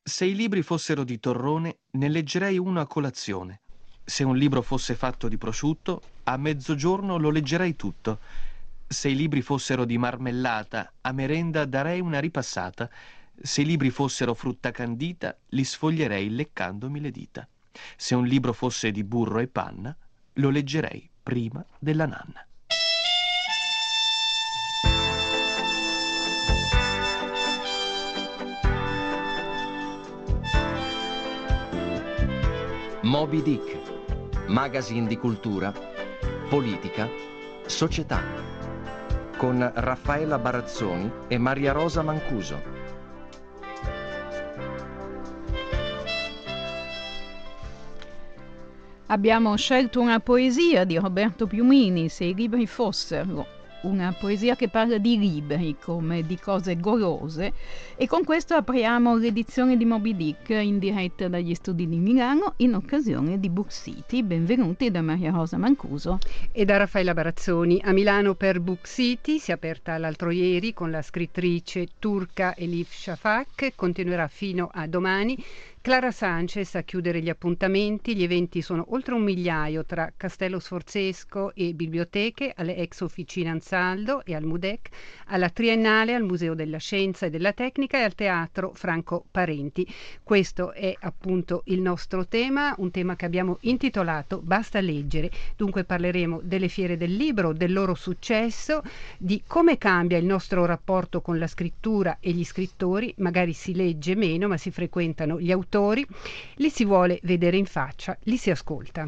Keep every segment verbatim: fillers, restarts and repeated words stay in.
Se i libri fossero di Torrone, ne leggerei uno a colazione. Se un libro fosse fatto di prosciutto, a mezzogiorno lo leggerei tutto. Se i libri fossero di marmellata, a merenda darei una ripassata. Se i libri fossero frutta candita, li sfoglierei leccandomi le dita. Se un libro fosse di burro e panna, lo leggerei prima della nanna. Moby Dick, magazine di cultura, politica, società, con Raffaella Barazzoni e Maria Rosa Mancuso. Abbiamo scelto una poesia di Roberto Piumini, Se i libri fossero, una poesia che parla di libri come di cose golose, e con questo apriamo l'edizione di Moby Dick in diretta dagli studi di Milano in occasione di Book City. Benvenuti da Maria Rosa Mancuso e da Raffaella Barazzoni. A Milano per Book City si è aperta l'altro ieri con la scrittrice turca Elif Shafak, continuerà fino a domani. Clara Sanchez a chiudere gli appuntamenti. Gli eventi sono oltre un migliaio tra Castello Sforzesco e biblioteche, alle ex officine Ansaldo e al Mudec, alla Triennale, al Museo della Scienza e della Tecnica e al Teatro Franco Parenti. Questo è appunto il nostro tema, un tema che abbiamo intitolato Basta leggere. Dunque parleremo delle fiere del libro, del loro successo, di come cambia il nostro rapporto con la scrittura e gli scrittori. Magari si legge meno, ma si frequentano gli autori, li si vuole vedere in faccia, li si ascolta.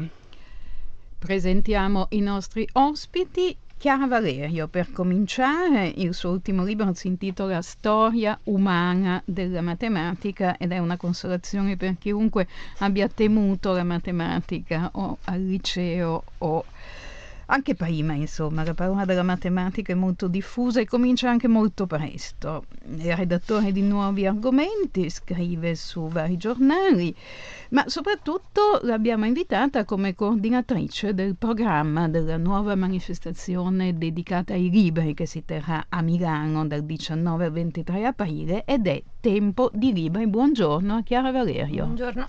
Presentiamo i nostri ospiti. Chiara Valerio, per cominciare, il suo ultimo libro si intitola Storia umana della matematica ed è una consolazione per chiunque abbia temuto la matematica o al liceo o anche prima. Insomma, la parola della matematica è molto diffusa e comincia anche molto presto. È redattore di Nuovi Argomenti, scrive su vari giornali, ma soprattutto l'abbiamo invitata come coordinatrice del programma della nuova manifestazione dedicata ai libri che si terrà a Milano dal diciannove al ventitré aprile ed è Tempo di Libri. Buongiorno a Chiara Valerio. Buongiorno.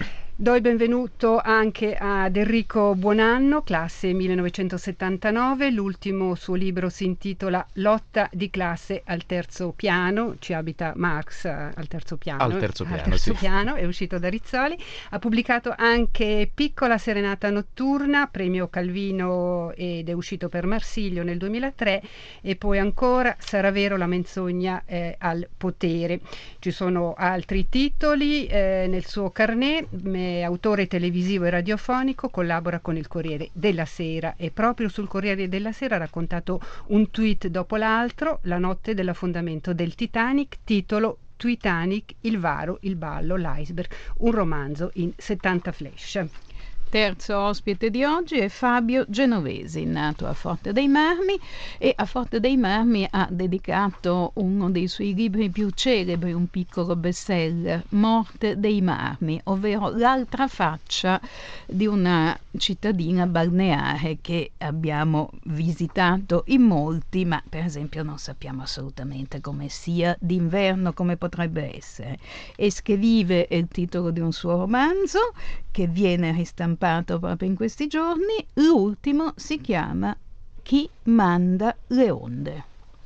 Do il benvenuto anche ad Enrico Buonanno, classe millenovecentosettantanove. L'ultimo suo libro si intitola Lotta di classe al terzo piano. Ci abita Marx al terzo piano. Al terzo piano, al terzo sì. piano, è uscito da Rizzoli. Ha pubblicato anche Piccola serenata notturna, premio Calvino, ed è uscito per Marsilio nel duemilatré. E poi ancora Sarà vero la menzogna eh, al potere. Ci sono altri titoli eh, nel suo carnet. È autore televisivo e radiofonico, collabora con il Corriere della Sera e proprio sul Corriere della Sera ha raccontato un tweet dopo l'altro, la notte dell'affondamento del Titanic, titolo Titanic, il varo, il ballo, l'iceberg, un romanzo in settanta flash. Terzo ospite di oggi è Fabio Genovesi, nato a Forte dei Marmi, e a Forte dei Marmi ha dedicato uno dei suoi libri più celebri, un piccolo bestseller, Morte dei Marmi, ovvero l'altra faccia di una cittadina balneare che abbiamo visitato in molti, ma per esempio non sappiamo assolutamente come sia d'inverno, come potrebbe essere. Esche è il titolo di un suo romanzo che viene ristampato proprio in questi giorni. L'ultimo si chiama Chi manda le onde.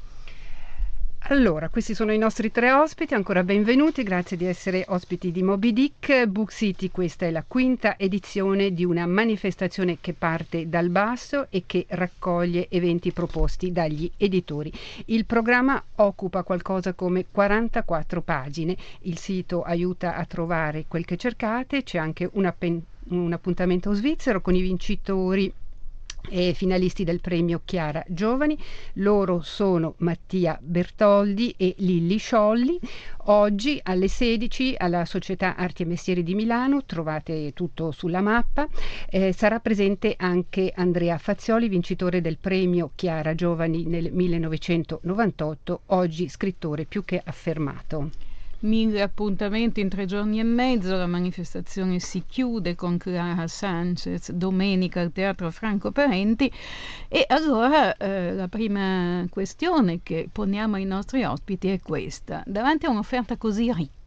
Allora, questi sono i nostri tre ospiti, ancora benvenuti, grazie di essere ospiti di Moby Dick. Book City, questa è la quinta edizione di una manifestazione che parte dal basso e che raccoglie eventi proposti dagli editori. Il programma occupa qualcosa come quarantaquattro pagine, il sito aiuta a trovare quel che cercate, c'è anche un, appen- un appuntamento svizzero con i vincitori e finalisti del premio Chiara Giovani. Loro sono Mattia Bertoldi e Lilli Sciolli. Oggi alle sedici alla Società Arti e Mestieri di Milano, trovate tutto sulla mappa, eh, sarà presente anche Andrea Fazioli, vincitore del premio Chiara Giovani nel millenovecentonovantotto, oggi scrittore più che affermato. Mille appuntamenti in tre giorni e mezzo, la manifestazione si chiude con Clara Sanchez domenica al Teatro Franco Parenti. E allora eh, la prima questione che poniamo ai nostri ospiti è questa: davanti a un'offerta così ricca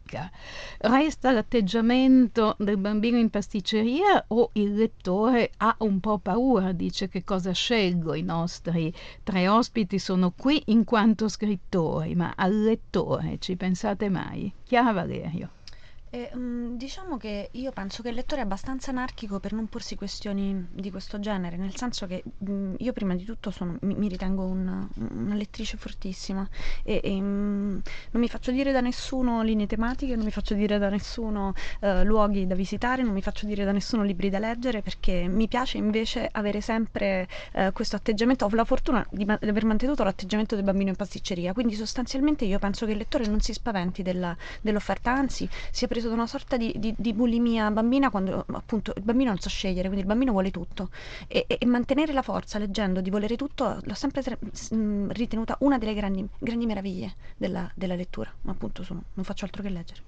nicchia. Resta l'atteggiamento del bambino in pasticceria o il lettore ha un po' paura, dice che cosa scelgo? I nostri tre ospiti sono qui in quanto scrittori, ma al lettore ci pensate mai? Chiara Valerio. Eh, mh, diciamo che io penso che il lettore è abbastanza anarchico per non porsi questioni di questo genere, nel senso che mh, io prima di tutto sono, mi, mi ritengo una, una lettrice fortissima e, e mh, non mi faccio dire da nessuno linee tematiche, non mi faccio dire da nessuno eh, luoghi da visitare, non mi faccio dire da nessuno libri da leggere, perché mi piace invece avere sempre eh, questo atteggiamento. Ho la fortuna di, ma- di aver mantenuto l'atteggiamento del bambino in pasticceria, quindi sostanzialmente io penso che il lettore non si spaventi della, dell'offerta, anzi sia preso da una sorta di, di, di bulimia bambina, quando appunto il bambino non sa scegliere, quindi il bambino vuole tutto e, e, e mantenere la forza leggendo di volere tutto l'ho sempre tre, mh, ritenuta una delle grandi, grandi meraviglie della, della lettura, ma appunto sono, non faccio altro che leggere.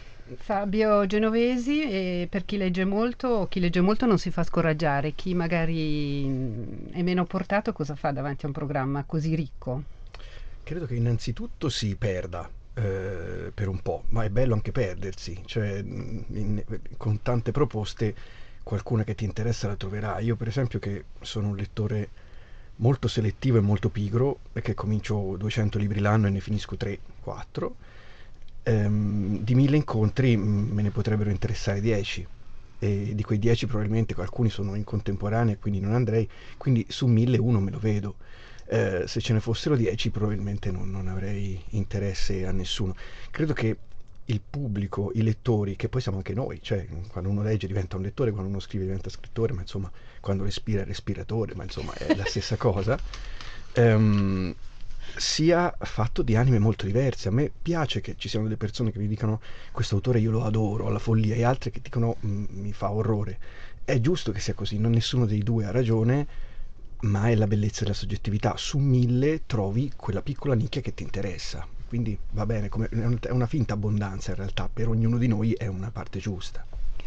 Fabio Genovesi, e per chi legge molto, chi legge molto non si fa scoraggiare, chi magari è meno portato cosa fa davanti a un programma così ricco? Credo che innanzitutto si perda eh, per un po', ma è bello anche perdersi, cioè in, con tante proposte qualcuna che ti interessa la troverai. Io per esempio, che sono un lettore molto selettivo e molto pigro, perché comincio duecento libri l'anno e ne finisco tre quattro, ehm, di mille incontri me ne potrebbero interessare dieci, e di quei dieci probabilmente alcuni sono in contemporanea, quindi non andrei, quindi su mille uno me lo vedo. Eh, se ce ne fossero dieci probabilmente non, non avrei interesse a nessuno. Credo che il pubblico, i lettori, che poi siamo anche noi, cioè quando uno legge diventa un lettore, quando uno scrive diventa scrittore, ma insomma quando respira è respiratore, ma insomma è la stessa cosa, ehm, sia fatto di anime molto diverse. A me piace che ci siano delle persone che mi dicano questo autore io lo adoro alla follia, e altre che dicono mi fa orrore. È giusto che sia così, non nessuno dei due ha ragione, ma è la bellezza della soggettività. Su mille trovi quella piccola nicchia che ti interessa, quindi va bene, come, è una finta abbondanza in realtà, per ognuno di noi è una parte giusta.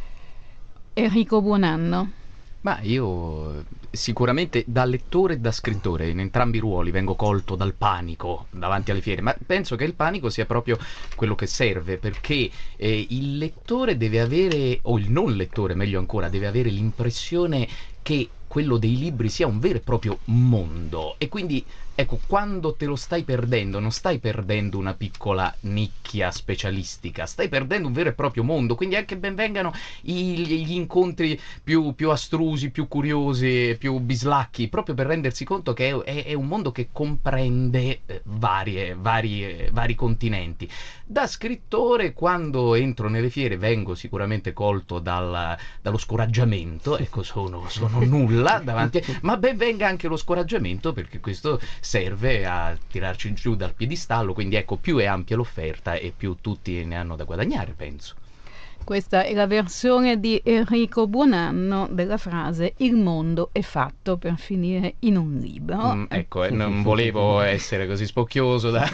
Enrico Buonanno. Ma io sicuramente da lettore e da scrittore, in entrambi i ruoli, vengo colto dal panico davanti alle fiere, ma penso che il panico sia proprio quello che serve, perché eh, il lettore deve avere, o il non lettore meglio ancora, deve avere l'impressione che quello dei libri sia un vero e proprio mondo, e quindi ecco, quando te lo stai perdendo non stai perdendo una piccola nicchia specialistica, stai perdendo un vero e proprio mondo, quindi anche ben vengano i, gli incontri più, più astrusi, più curiosi, più bislacchi, proprio per rendersi conto che è, è, è un mondo che comprende eh, varie, varie, vari continenti. Da scrittore, quando entro nelle fiere, vengo sicuramente colto dal, dallo scoraggiamento, ecco, sono, sono nulla davanti, ma ben venga anche lo scoraggiamento, perché questo serve a tirarci giù dal piedistallo, quindi ecco, più è ampia l'offerta e più tutti ne hanno da guadagnare, penso. Questa è la versione di Enrico Buonanno della frase "il mondo è fatto per finire in un libro". Mm, ecco, eh, non volevo essere così spocchioso da,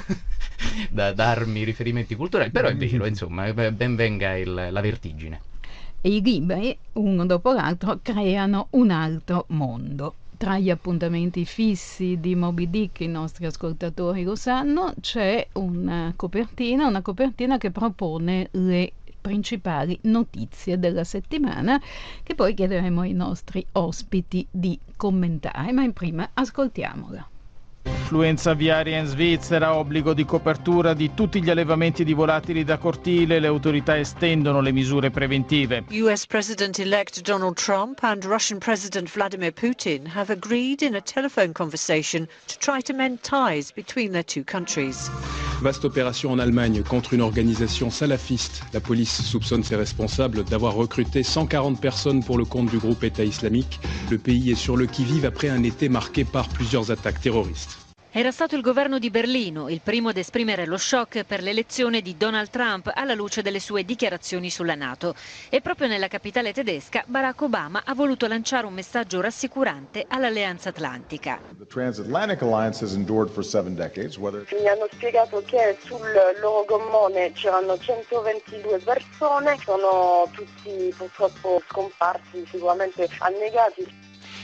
da darmi riferimenti culturali, però è vero, insomma, ben venga il, la vertigine. E i libri, uno dopo l'altro, creano un altro mondo. Tra gli appuntamenti fissi di Moby Dick, i nostri ascoltatori lo sanno, c'è una copertina, una copertina che propone le principali notizie della settimana, che poi chiederemo ai nostri ospiti di commentare, ma in prima ascoltiamola. Influenza aviaria in Svizzera, obbligo di copertura di tutti gli allevamenti di volatili da cortile, le autorità estendono le misure preventive. U S President-elect Donald Trump and Russian President Vladimir Putin have agreed in a telephone conversation to try to mend ties between their two countries. Vaste opération en Allemagne contre une organisation salafiste. La police soupçonne ses responsables d'avoir recruté cent quarante personnes pour le compte du groupe État islamique. Le pays est sur le qui-vive après un été marqué par plusieurs attaques terroristes. Era stato il governo di Berlino il primo ad esprimere lo shock per l'elezione di Donald Trump alla luce delle sue dichiarazioni sulla NATO. E proprio nella capitale tedesca Barack Obama ha voluto lanciare un messaggio rassicurante all'Alleanza Atlantica. The transatlantic alliance has endured for seven decades. Whether... Mi hanno spiegato che sul loro gommone c'erano centoventidue persone, sono tutti purtroppo scomparsi, sicuramente annegati.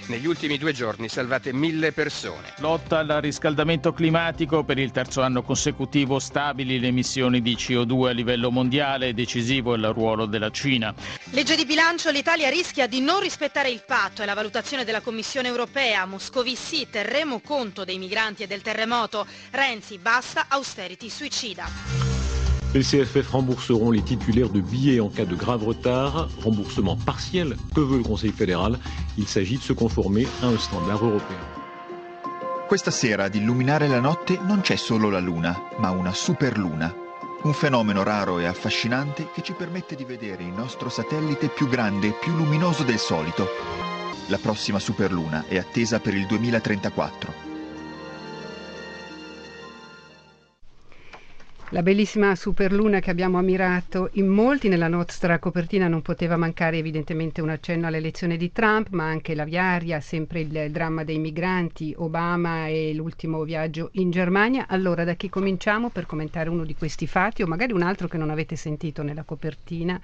Negli ultimi due giorni salvate mille persone. Lotta al riscaldamento climatico, per il terzo anno consecutivo stabili le emissioni di C O due a livello mondiale, decisivo il ruolo della Cina. Legge di bilancio, l'Italia rischia di non rispettare il patto e la valutazione della Commissione europea. Moscovici, terremo conto dei migranti e del terremoto. Renzi, basta austerity suicida. Les C F F rembourseront les titulaires de billets en cas de grave retard, remboursement partiel que veut le Conseil fédéral. Il s'agit de se conformer à un standard européen. Questa sera ad illuminare la notte non c'è solo la luna, ma una superluna. Un fenomeno raro e affascinante che ci permette di vedere il nostro satellite più grande e più luminoso del solito. La prossima superluna è attesa per il duemilatrentaquattro. La bellissima superluna che abbiamo ammirato in molti. Nella nostra copertina non poteva mancare evidentemente un accenno all'elezione di Trump, ma anche l'aviaria, sempre il dramma dei migranti, Obama e l'ultimo viaggio in Germania. Allora, da chi cominciamo per commentare uno di questi fatti o magari un altro che non avete sentito nella copertina?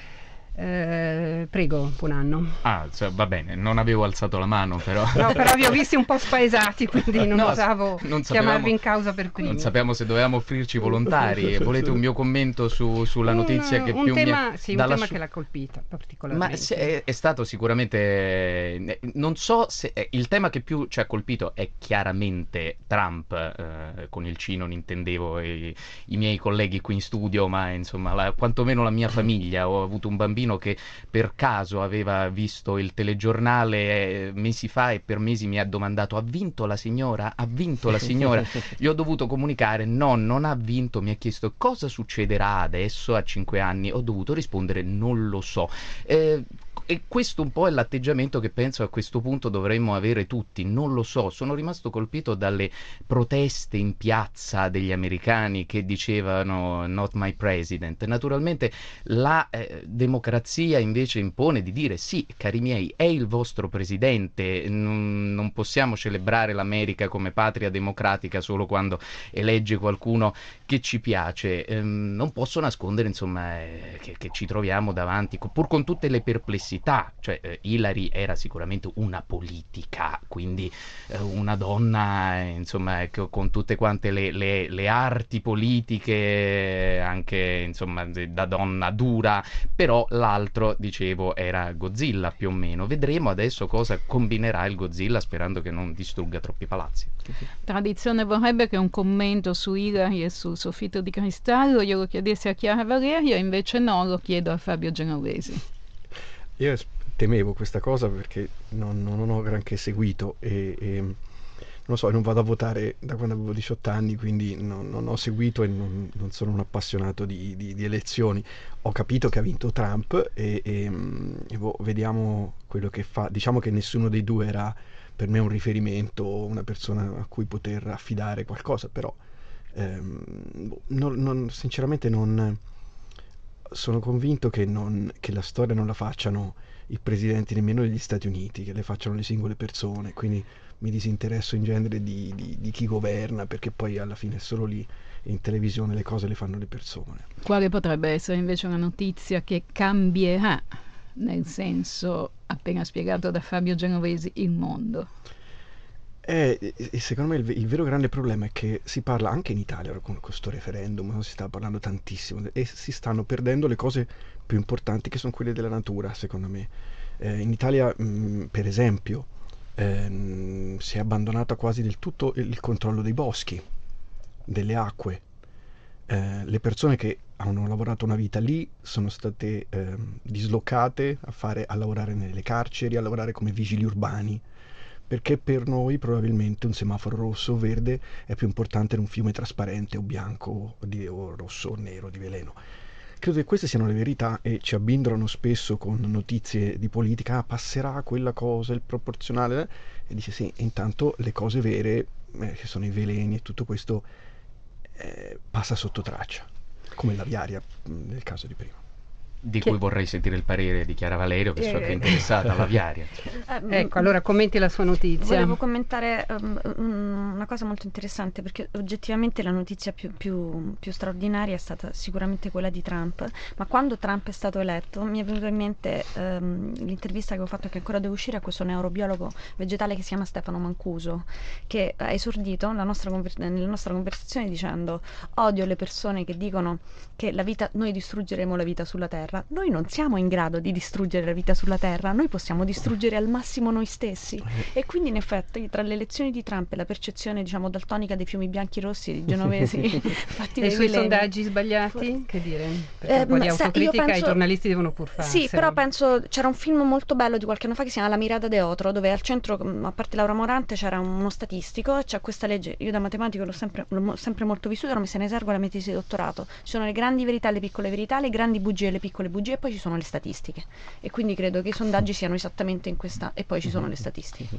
Eh, prego, buon anno. Ah, cioè, va bene, non avevo alzato la mano però. No, però vi ho visti un po' spaesati, quindi non No, osavo non chiamarvi in causa per primi. Non sappiamo se dovevamo offrirci volontari. Volete un mio commento su, sulla notizia un, che un più tema, mi... sì, un dalla tema su... che l'ha colpita particolarmente. Ma se- è, è stato sicuramente, non so se eh, il tema che più ci ha colpito è chiaramente Trump, eh, con il C non intendevo i, i miei colleghi qui in studio, ma insomma la, quantomeno la mia famiglia. Ho avuto un bambino che per caso aveva visto il telegiornale eh, mesi fa e per mesi mi ha domandato: ha vinto la signora? Ha vinto la signora? Gli ho dovuto comunicare: no, non ha vinto. Mi ha chiesto cosa succederà adesso a cinque anni. Ho dovuto rispondere: non lo so. Eh, e questo un po' è l'atteggiamento che penso a questo punto dovremmo avere tutti. Non lo so, sono rimasto colpito dalle proteste in piazza degli americani che dicevano not my president. Naturalmente la eh, democrazia invece impone di dire sì, cari miei, è il vostro presidente, non, non possiamo celebrare l'America come patria democratica solo quando elegge qualcuno che ci piace. Ehm, non posso nascondere insomma eh, che, che ci troviamo davanti, pur con tutte le perplessità. Cioè eh, Hillary era sicuramente una politica, quindi eh, una donna eh, insomma ecco, con tutte quante le, le, le arti politiche, anche insomma da donna dura, però l'altro dicevo era Godzilla più o meno. Vedremo adesso cosa combinerà il Godzilla, sperando che non distrugga troppi palazzi. Tradizione vorrebbe che un commento su Hillary e sul soffitto di cristallo io lo chiedessi a Chiara Valerio, invece no, lo chiedo a Fabio Genovesi. Io temevo questa cosa perché non, non ho granché seguito e, e non lo so, non vado a votare da quando avevo diciotto anni, quindi non, non ho seguito e non, non sono un appassionato di, di, di elezioni. Ho capito che ha vinto Trump e, e, e boh, vediamo quello che fa. Diciamo che nessuno dei due era per me un riferimento, una persona a cui poter affidare qualcosa, però ehm, boh, non, non, sinceramente non... sono convinto che, non, che la storia non la facciano i presidenti nemmeno degli Stati Uniti, che le facciano le singole persone, quindi mi disinteresso in genere di, di, di chi governa, perché poi alla fine è solo lì in televisione le cose le fanno le persone. Quale potrebbe essere invece una notizia che cambierà, nel senso appena spiegato da Fabio Genovesi, il mondo? Eh, e secondo me il, il vero grande problema è che si parla anche in Italia con questo referendum, si sta parlando tantissimo e si stanno perdendo le cose più importanti, che sono quelle della natura, secondo me. Eh, in Italia, mh, per esempio, ehm, si è abbandonato quasi del tutto il, il controllo dei boschi, delle acque. Eh, le persone che hanno lavorato una vita lì sono state ehm, dislocate a, fare, a lavorare nelle carceri, a lavorare come vigili urbani, perché per noi probabilmente un semaforo rosso o verde è più importante di un fiume trasparente o bianco o, di, o rosso o nero di veleno. Credo che queste siano le verità e ci abbindrano spesso con notizie di politica: ah, passerà quella cosa, il proporzionale, eh? E dice sì, e intanto le cose vere, eh, che sono i veleni e tutto questo, eh, passa sotto traccia, come l'aviaria nel caso di prima. di che... cui vorrei sentire il parere di Chiara Valerio, che so che è interessata all'aviaria. Eh, ecco, allora commenti la sua notizia. Volevo commentare um, una cosa molto interessante, perché oggettivamente la notizia più, più, più straordinaria è stata sicuramente quella di Trump, ma quando Trump è stato eletto mi è venuto in mente um, l'intervista che ho fatto, che ancora deve uscire, a questo neurobiologo vegetale che si chiama Stefano Mancuso, che ha esordito la nostra conver- nella nostra conversazione dicendo: odio le persone che dicono che la vita, noi distruggeremo la vita sulla Terra. Noi non siamo in grado di distruggere la vita sulla Terra, noi possiamo distruggere al massimo noi stessi. E quindi in effetti tra le elezioni di Trump e la percezione, diciamo, daltonica dei fiumi bianchi, rossi e genovesi fatti e i suoi veleni, sondaggi sbagliati? Che dire? Perché Eh, un po' di ma sa- io autocritica penso- i giornalisti devono pur farsela. Sì, però penso, c'era un film molto bello di qualche anno fa che si chiama La mirada de Otro, dove al centro, mh, a parte Laura Morante, c'era uno statistico e c'è questa legge. Io da matematico l'ho sempre, l'ho mo- sempre molto vissuta, ero messa in esergo alla mia tesi di dottorato. Ci sono le grandi verità e le piccole verità, le grandi bugie e le piccole bugie, e poi ci sono le statistiche. E quindi credo che i sondaggi siano esattamente in questa, e poi ci sono le statistiche.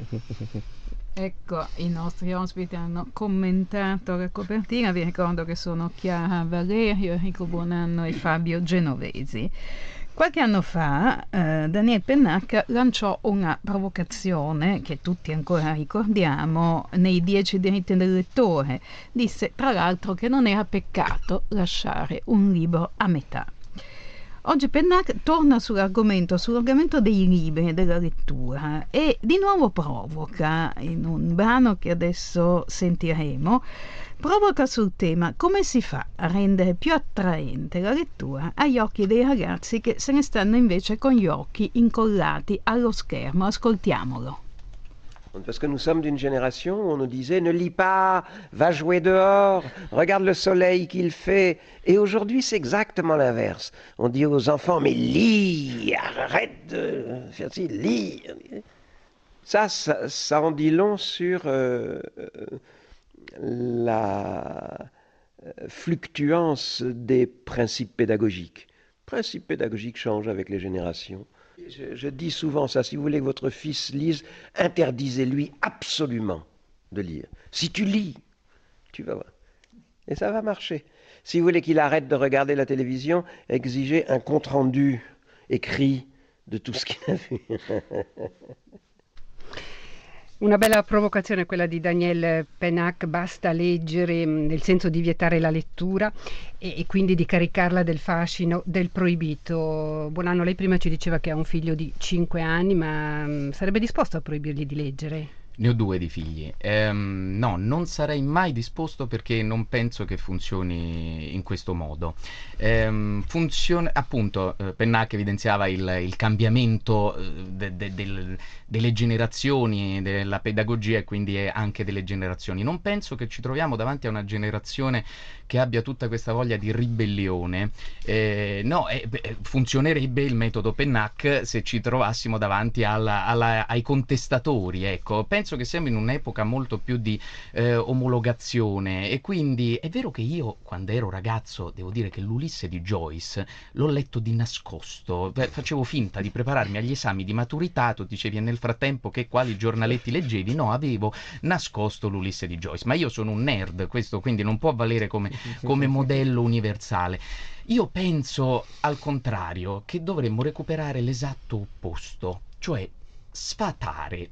Ecco, i nostri ospiti hanno commentato la copertina. Vi ricordo che sono Chiara Valerio, Enrico Buonanno e Fabio Genovesi. Qualche anno fa eh, Daniel Pennac lanciò una provocazione che tutti ancora ricordiamo nei Dieci diritti del lettore. Disse tra l'altro che non era peccato lasciare un libro a metà. Oggi Pennac torna sull'argomento, sull'argomento dei libri e della lettura, e di nuovo provoca, in un brano che adesso sentiremo, provoca sul tema: come si fa a rendere più attraente la lettura agli occhi dei ragazzi che se ne stanno invece con gli occhi incollati allo schermo. Ascoltiamolo. Parce que nous sommes d'une génération où on nous disait ne lis pas, va jouer dehors, regarde le soleil qu'il fait. Et aujourd'hui, c'est exactement l'inverse. On dit aux enfants, mais lis, arrête de faire ci, lis. Ça, ça, ça en dit long sur euh, la fluctuance des principes pédagogiques. Les principes pédagogiques changent avec les générations. Je, je dis souvent ça: si vous voulez que votre fils lise, interdisez-lui absolument de lire. Si tu lis, tu vas voir. Et ça va marcher. Si vous voulez qu'il arrête de regarder la télévision, exigez un compte-rendu écrit de tout ce qu'il a vu. Una bella provocazione quella di Daniel Pennac: basta leggere, nel senso di vietare la lettura e, e quindi di caricarla del fascino del proibito. Buonanno, lei prima ci diceva che ha un figlio di cinque anni, ma mh, sarebbe disposto a proibirgli di leggere? Ne ho due di figli. Ehm, no, non sarei mai disposto, perché non penso che funzioni in questo modo. Ehm, funziona, appunto, eh, Pennac evidenziava il, il cambiamento eh, de, de, del, delle generazioni, della pedagogia, e quindi anche delle generazioni. Non penso che ci troviamo davanti a una generazione che abbia tutta questa voglia di ribellione. Eh, no, eh, beh, funzionerebbe il metodo Pennac se ci trovassimo davanti alla, alla, ai contestatori, ecco. Penso Penso che siamo in un'epoca molto più di eh, omologazione, e quindi è vero che io, quando ero ragazzo, devo dire che l'Ulisse di Joyce l'ho letto di nascosto. Beh, facevo finta di prepararmi agli esami di maturità. Tu dicevi: e nel frattempo che quali giornaletti leggevi? No, avevo nascosto l'Ulisse di Joyce, ma io sono un nerd, questo quindi non può valere come, come modello universale. Io penso al contrario, che dovremmo recuperare l'esatto opposto, cioè sfatare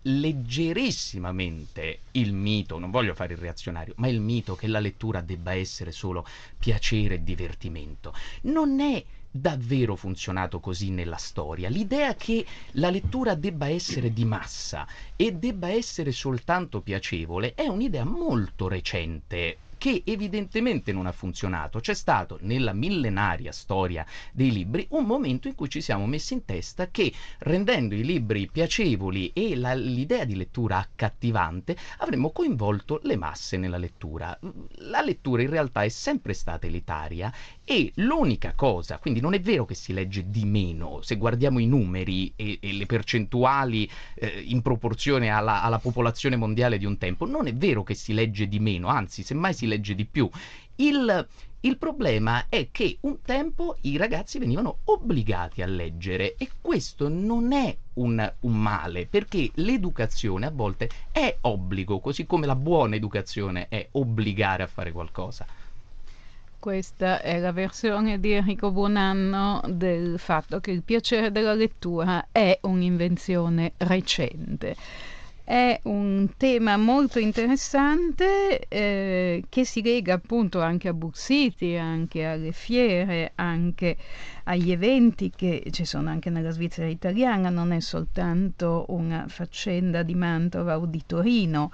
leggerissimamente il mito, non voglio fare il reazionario, ma il mito che la lettura debba essere solo piacere e divertimento. Non è davvero funzionato così nella storia. L'idea che la lettura debba essere di massa e debba essere soltanto piacevole è un'idea molto recente, che evidentemente non ha funzionato. C'è stato nella millenaria storia dei libri un momento in cui ci siamo messi in testa che, rendendo i libri piacevoli e la, l'idea di lettura accattivante, avremmo coinvolto le masse nella lettura. La lettura in realtà è sempre stata elitaria, e l'unica cosa, quindi non è vero che si legge di meno, se guardiamo i numeri e, e le percentuali eh, in proporzione alla, alla popolazione mondiale di un tempo, non è vero che si legge di meno, anzi semmai si legge di più. Il, il problema è che un tempo i ragazzi venivano obbligati a leggere, e questo non è un, un male, perché l'educazione a volte è obbligo, così come la buona educazione è obbligare a fare qualcosa. Questa è la versione di Enrico Buonanno del fatto che il piacere della lettura è un'invenzione recente. È un tema molto interessante eh, che si lega appunto anche a Book City, anche alle fiere, anche agli eventi che ci sono anche nella Svizzera italiana, non è soltanto una faccenda di Mantova o di Torino.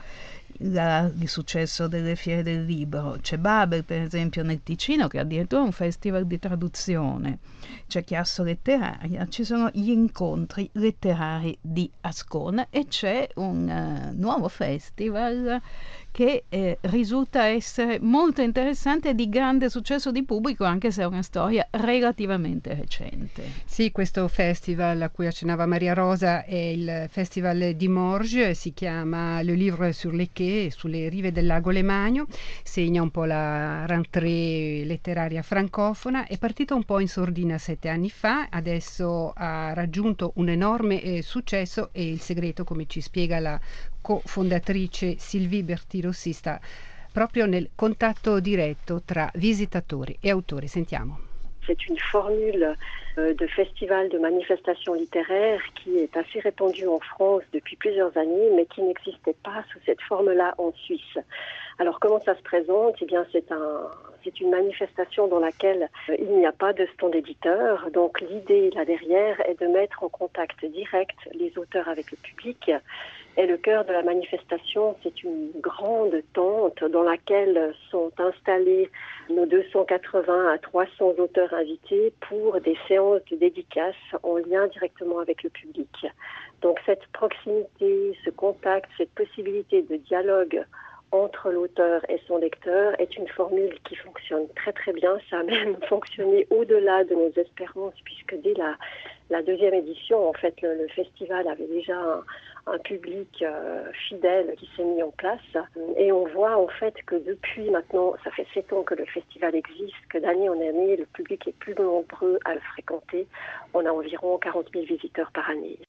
La, il successo delle fiere del libro. C'è Babel per esempio nel Ticino che ha addirittura un festival di traduzione, c'è Chiasso Letteraria, ci sono gli incontri letterari di Ascona e c'è un uh, nuovo festival che eh, risulta essere molto interessante e di grande successo di pubblico, anche se è una storia relativamente recente. Sì, questo festival a cui accennava Maria Rosa è il Festival di Morges, si chiama Le Livre sur les Quais, sulle rive del lago Lemagno, segna un po' la rentrée letteraria francofona, è partito un po' in sordina sette anni fa, adesso ha raggiunto un enorme eh, successo e il segreto, come ci spiega la cofondatrice Sylvie Berti-Rossi, sta proprio nel contatto diretto tra visitatori e autori. Sentiamo. C'est une formule euh, de festival, de manifestation littéraire qui est assez répandue en France depuis plusieurs années, mais qui n'existait pas sous cette forme-là en Suisse. Alors comment ça se présente? Eh bien, c'est un, c'est une manifestation dans laquelle euh, il n'y a pas de stand éditeur. Donc l'idée là derrière est de mettre en contact direct les auteurs avec le public. Et le cœur de la manifestation, c'est une grande tente dans laquelle sont installés nos deux cent quatre-vingts à trois cents auteurs invités pour des séances de dédicaces en lien directement avec le public. Donc cette proximité, ce contact, cette possibilité de dialogue entre l'auteur et son lecteur est une formule qui fonctionne très très bien. Ça a même fonctionné au-delà de nos espérances, puisque dès la, la deuxième édition, en fait, le, le festival avait déjà un, un public euh, fidèle qui s'est mis en place. Et on voit en fait que depuis maintenant, ça fait sept ans que le festival existe, que d'année en année, le public est plus nombreux à le fréquenter. On a environ quarante mille visiteurs par année.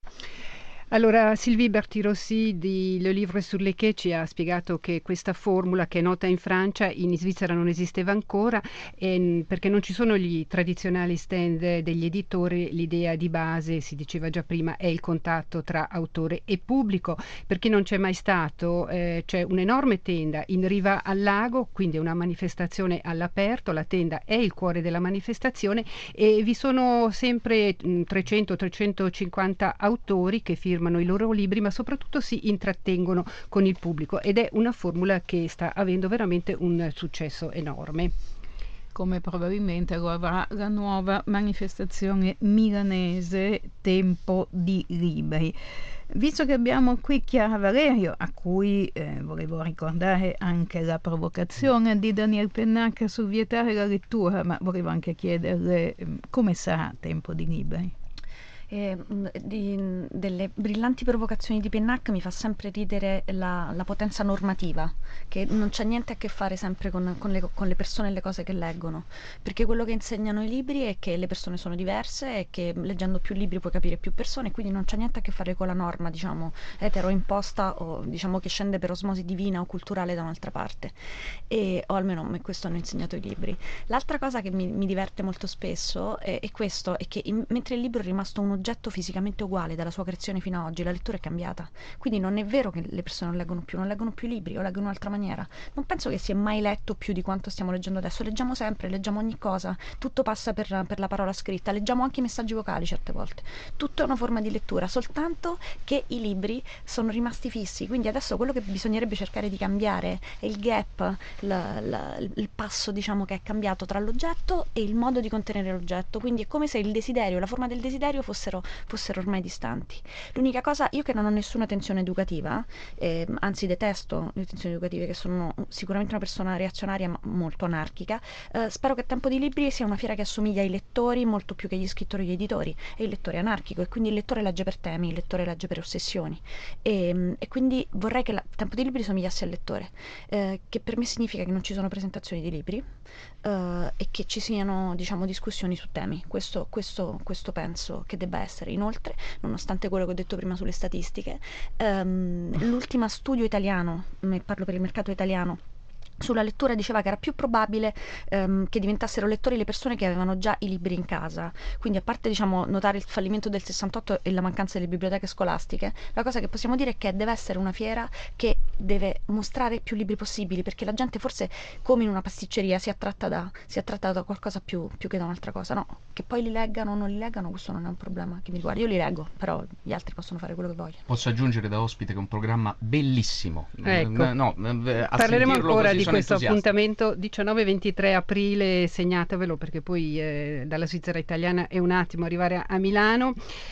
Allora, Sylvie Berti-Rossi di Le Livre sur les Quais ci ha spiegato che questa formula, che è nota in Francia, in Svizzera non esisteva ancora, e, perché non ci sono gli tradizionali stand degli editori. L'idea di base, si diceva già prima, è il contatto tra autore e pubblico. Per chi non c'è mai stato, eh, c'è un'enorme tenda in riva al lago, quindi è una manifestazione all'aperto, la tenda è il cuore della manifestazione e vi sono sempre trecento trecentocinquanta autori che firmano i loro libri, ma soprattutto si intrattengono con il pubblico, ed è una formula che sta avendo veramente un successo enorme. Come probabilmente lo avrà la nuova manifestazione milanese Tempo di Libri. Visto che abbiamo qui Chiara Valerio, a cui eh, volevo ricordare anche la provocazione di Daniel Pennac sul vietare la lettura, ma volevo anche chiederle eh, come sarà Tempo di Libri. Eh, di, delle brillanti provocazioni di Pennac mi fa sempre ridere la, la potenza normativa, che non c'è niente a che fare sempre con, con, le, con le persone e le cose che leggono, perché quello che insegnano i libri è che le persone sono diverse e che leggendo più libri puoi capire più persone, quindi non c'è niente a che fare con la norma, diciamo, etero imposta o diciamo che scende per osmosi divina o culturale da un'altra parte, e, o almeno a me questo hanno insegnato i libri. L'altra cosa che mi, mi diverte molto spesso è, è questo, è che in, mentre il libro è rimasto uno oggetto fisicamente uguale dalla sua creazione fino ad oggi, la lettura è cambiata, quindi non è vero che le persone non leggono più, non leggono più libri o leggono in un'altra maniera. Non penso che si è mai letto più di quanto stiamo leggendo adesso, leggiamo sempre, leggiamo ogni cosa, tutto passa per, per la parola scritta, leggiamo anche i messaggi vocali certe volte, tutto è una forma di lettura, soltanto che i libri sono rimasti fissi, quindi adesso quello che bisognerebbe cercare di cambiare è il gap, la, la, il passo diciamo che è cambiato tra l'oggetto e il modo di contenere l'oggetto, quindi è come se il desiderio, la forma del desiderio fossero fossero ormai distanti. L'unica cosa, io che non ho nessuna tensione educativa, eh, anzi detesto le tensioni educative, che sono sicuramente una persona reazionaria ma molto anarchica, eh, spero che Tempo di Libri sia una fiera che assomiglia ai lettori molto più che agli scrittori e agli editori, e il lettore è anarchico e quindi il lettore legge per temi, il lettore legge per ossessioni, e, e quindi vorrei che la, Tempo di Libri somigliasse al lettore, eh, che per me significa che non ci sono presentazioni di libri, eh, e che ci siano diciamo discussioni su temi. Questo, questo, questo penso che debba essere. Inoltre, nonostante quello che ho detto prima sulle statistiche, ehm, l'ultima studio italiano, parlo per il mercato italiano, sulla lettura diceva che era più probabile ehm, che diventassero lettori le persone che avevano già i libri in casa. Quindi, a parte diciamo notare il fallimento del sessantotto e la mancanza delle biblioteche scolastiche, la cosa che possiamo dire è che deve essere una fiera che deve mostrare più libri possibili, perché la gente forse, come in una pasticceria, si è attratta da, si è attratta da qualcosa più, più che da un'altra cosa. No, che poi li leggano o non li leggano, questo non è un problema che mi riguarda. Io li leggo, però gli altri possono fare quello che vogliono. Posso aggiungere da ospite che è un programma bellissimo. Ecco. No, a parleremo ancora di questo entusiasta. Appuntamento diciannove ventitré aprile, segnatevelo, perché poi eh, dalla Svizzera italiana è un attimo arrivare a, a Milano.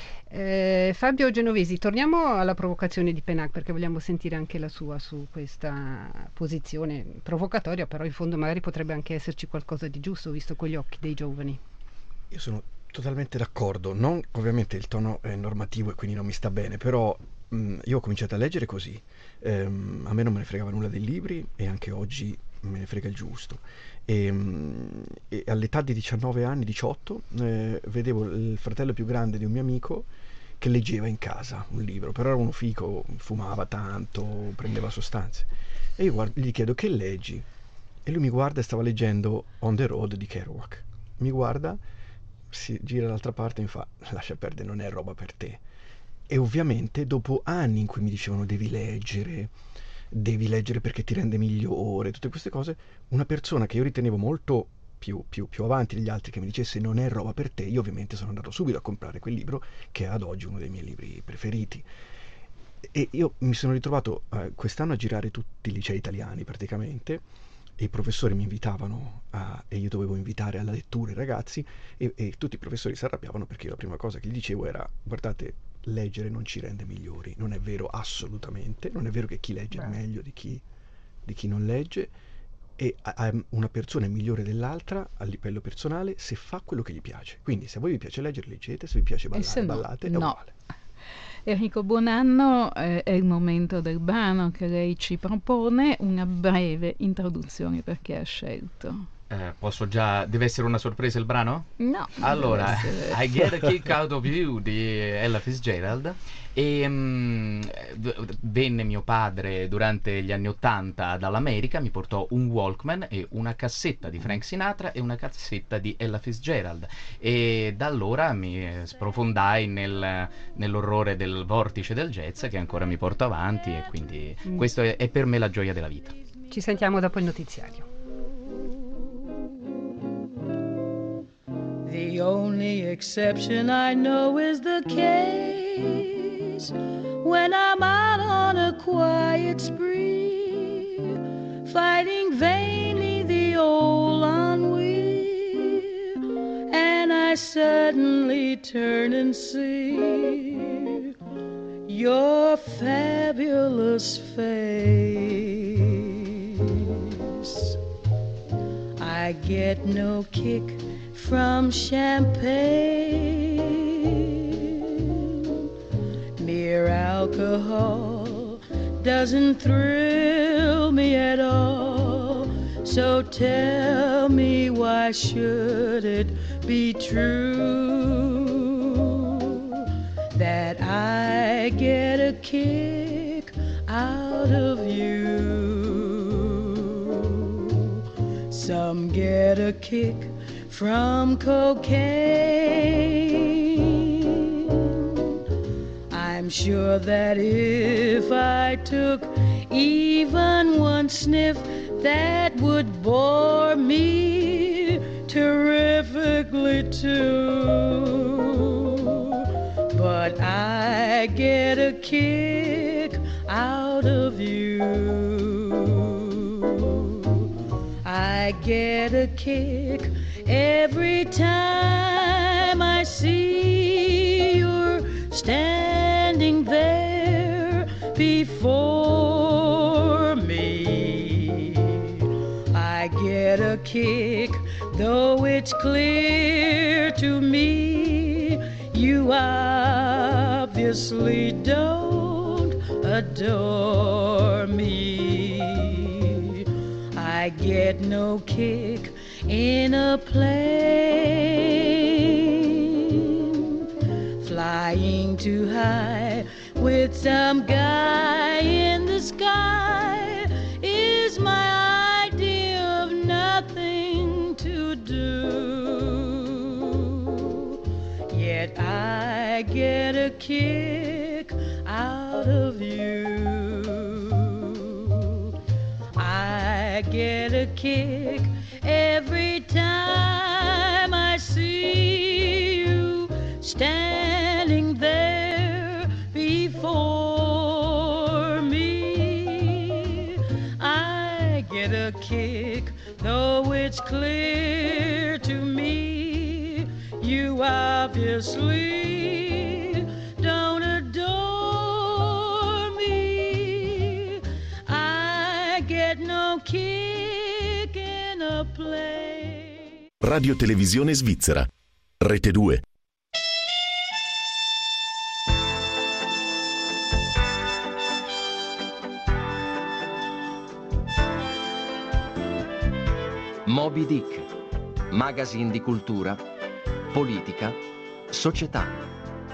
Eh, Fabio Genovesi, torniamo alla provocazione di Pennac, perché vogliamo sentire anche la sua su questa posizione provocatoria, però in fondo magari potrebbe anche esserci qualcosa di giusto visto con gli occhi dei giovani. Io sono totalmente d'accordo, non, ovviamente il tono è normativo e quindi non mi sta bene, però mh, io ho cominciato a leggere così, ehm, a me non me ne fregava nulla dei libri e anche oggi me ne frega il giusto. E, mh, e all'età di diciannove anni, diciotto, eh, vedevo il fratello più grande di un mio amico che leggeva in casa un libro, però era uno fico, fumava tanto, prendeva sostanze. E io guardo, gli chiedo: che leggi? E lui mi guarda e stava leggendo On the Road di Kerouac. Mi guarda, si gira dall'altra parte e mi fa: lascia perdere, non è roba per te. E ovviamente dopo anni in cui mi dicevano devi leggere, devi leggere perché ti rende migliore, tutte queste cose, una persona che io ritenevo molto più, più, più avanti degli altri che mi dicesse non è roba per te, io ovviamente sono andato subito a comprare quel libro che è ad oggi uno dei miei libri preferiti. E io mi sono ritrovato eh, quest'anno a girare tutti i licei italiani praticamente, e i professori mi invitavano a, e io dovevo invitare alla lettura i ragazzi, e, e tutti i professori si arrabbiavano perché io la prima cosa che gli dicevo era: guardate, leggere non ci rende migliori, non è vero assolutamente, non è vero che chi legge Beh. è meglio di chi, di chi non legge, e a, a una persona è migliore dell'altra a livello personale se fa quello che gli piace. Quindi se a voi vi piace leggere, leggete, se vi piace ballare, no, ballate, no. è uguale. Enrico Buonanno, eh, è il momento del brano che lei ci propone, una breve introduzione per chi ha scelto. Eh, posso già... deve essere una sorpresa il brano? No. Allora, essere... I Get a Kick Out of You di Ella Fitzgerald. E um, venne mio padre durante gli anni ottanta dall'America, mi portò un Walkman e una cassetta di Frank Sinatra e una cassetta di Ella Fitzgerald, e da allora mi sprofondai nel, nell'orrore del vortice del jazz che ancora mi porto avanti, e quindi mm. questo è, è per me la gioia della vita. Ci sentiamo dopo il notiziario. The only exception I know is the case when I'm out on a quiet spree, fighting vainly the old ennui, and I suddenly turn and see your fabulous face. I get no kick from champagne, mere alcohol doesn't thrill me at all. So tell me, why should it be true that I get a kick out of you? Some get a kick from cocaine. I'm sure that if I took even one sniff, that would bore me terrifically too. But I get a kick out of you. I get a kick every time I see you're standing there before me. I get a kick, though it's clear to me you obviously don't adore me. I get no kick in a plane, flying too high with some guy in the sky is my idea that I get a kick out of you. I get a kick every time I see you standing there before me. I get a kick, though it's clear to me you obviously don't adore me. I get no kick in a play. Radio Televisione Svizzera, Rete due. Moby Dick, magazine di cultura, politica, società.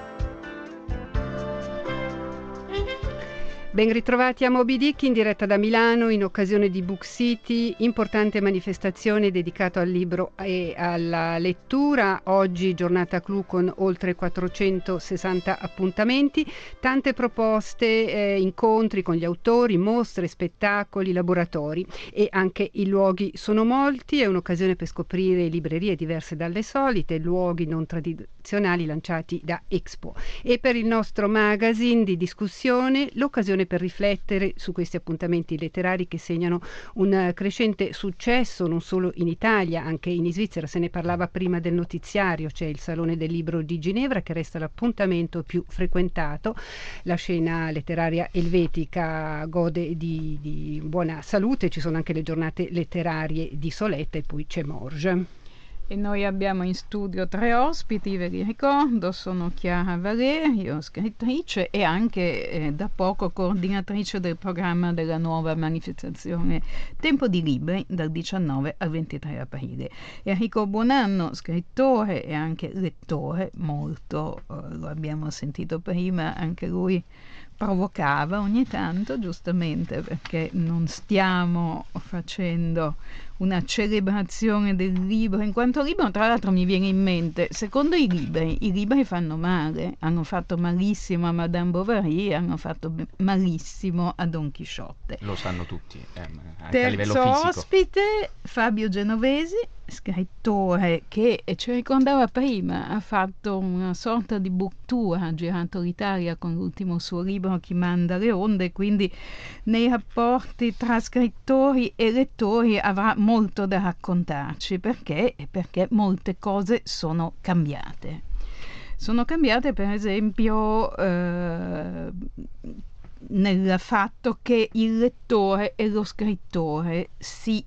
Ben ritrovati a Moby Dick in diretta da Milano in occasione di Book City, importante manifestazione dedicata al libro e alla lettura. Oggi giornata clou con oltre quattrocentosessanta appuntamenti, tante proposte, eh, incontri con gli autori, mostre, spettacoli, laboratori e anche i luoghi sono molti. È un'occasione per scoprire librerie diverse dalle solite, luoghi non tradizionali lanciati da Expo. E per il nostro magazine di discussione l'occasione per riflettere su questi appuntamenti letterari che segnano un crescente successo non solo in Italia, anche in Svizzera. Se ne parlava prima del notiziario, c'è il Salone del Libro di Ginevra che resta l'appuntamento più frequentato. La scena letteraria elvetica gode di, di buona salute, ci sono anche le giornate letterarie di Soletta e poi c'è Morges. E noi abbiamo in studio tre ospiti, ve li ricordo, sono Chiara Valerio, scrittrice e anche eh, da poco coordinatrice del programma della nuova manifestazione Tempo di Libri dal diciannove al ventitré aprile. Enrico Buonanno, scrittore e anche lettore, molto, eh, lo abbiamo sentito prima, anche lui provocava ogni tanto, giustamente, perché non stiamo facendo una celebrazione del libro. In quanto libro, tra l'altro, mi viene in mente, secondo i libri, i libri fanno male, hanno fatto malissimo a Madame Bovary, hanno fatto malissimo a Don Chisciotte. Lo sanno tutti, eh, anche Terzo a livello fisico. ospite, Fabio Genovesi, scrittore che, e ci ricordava prima, ha fatto una sorta di book tour, ha girato l'Italia con l'ultimo suo libro Chi manda le onde, quindi nei rapporti tra scrittori e lettori avrà molto da raccontarci, perché perché molte cose sono cambiate. Sono cambiate, per esempio, eh, nel fatto che il lettore e lo scrittore si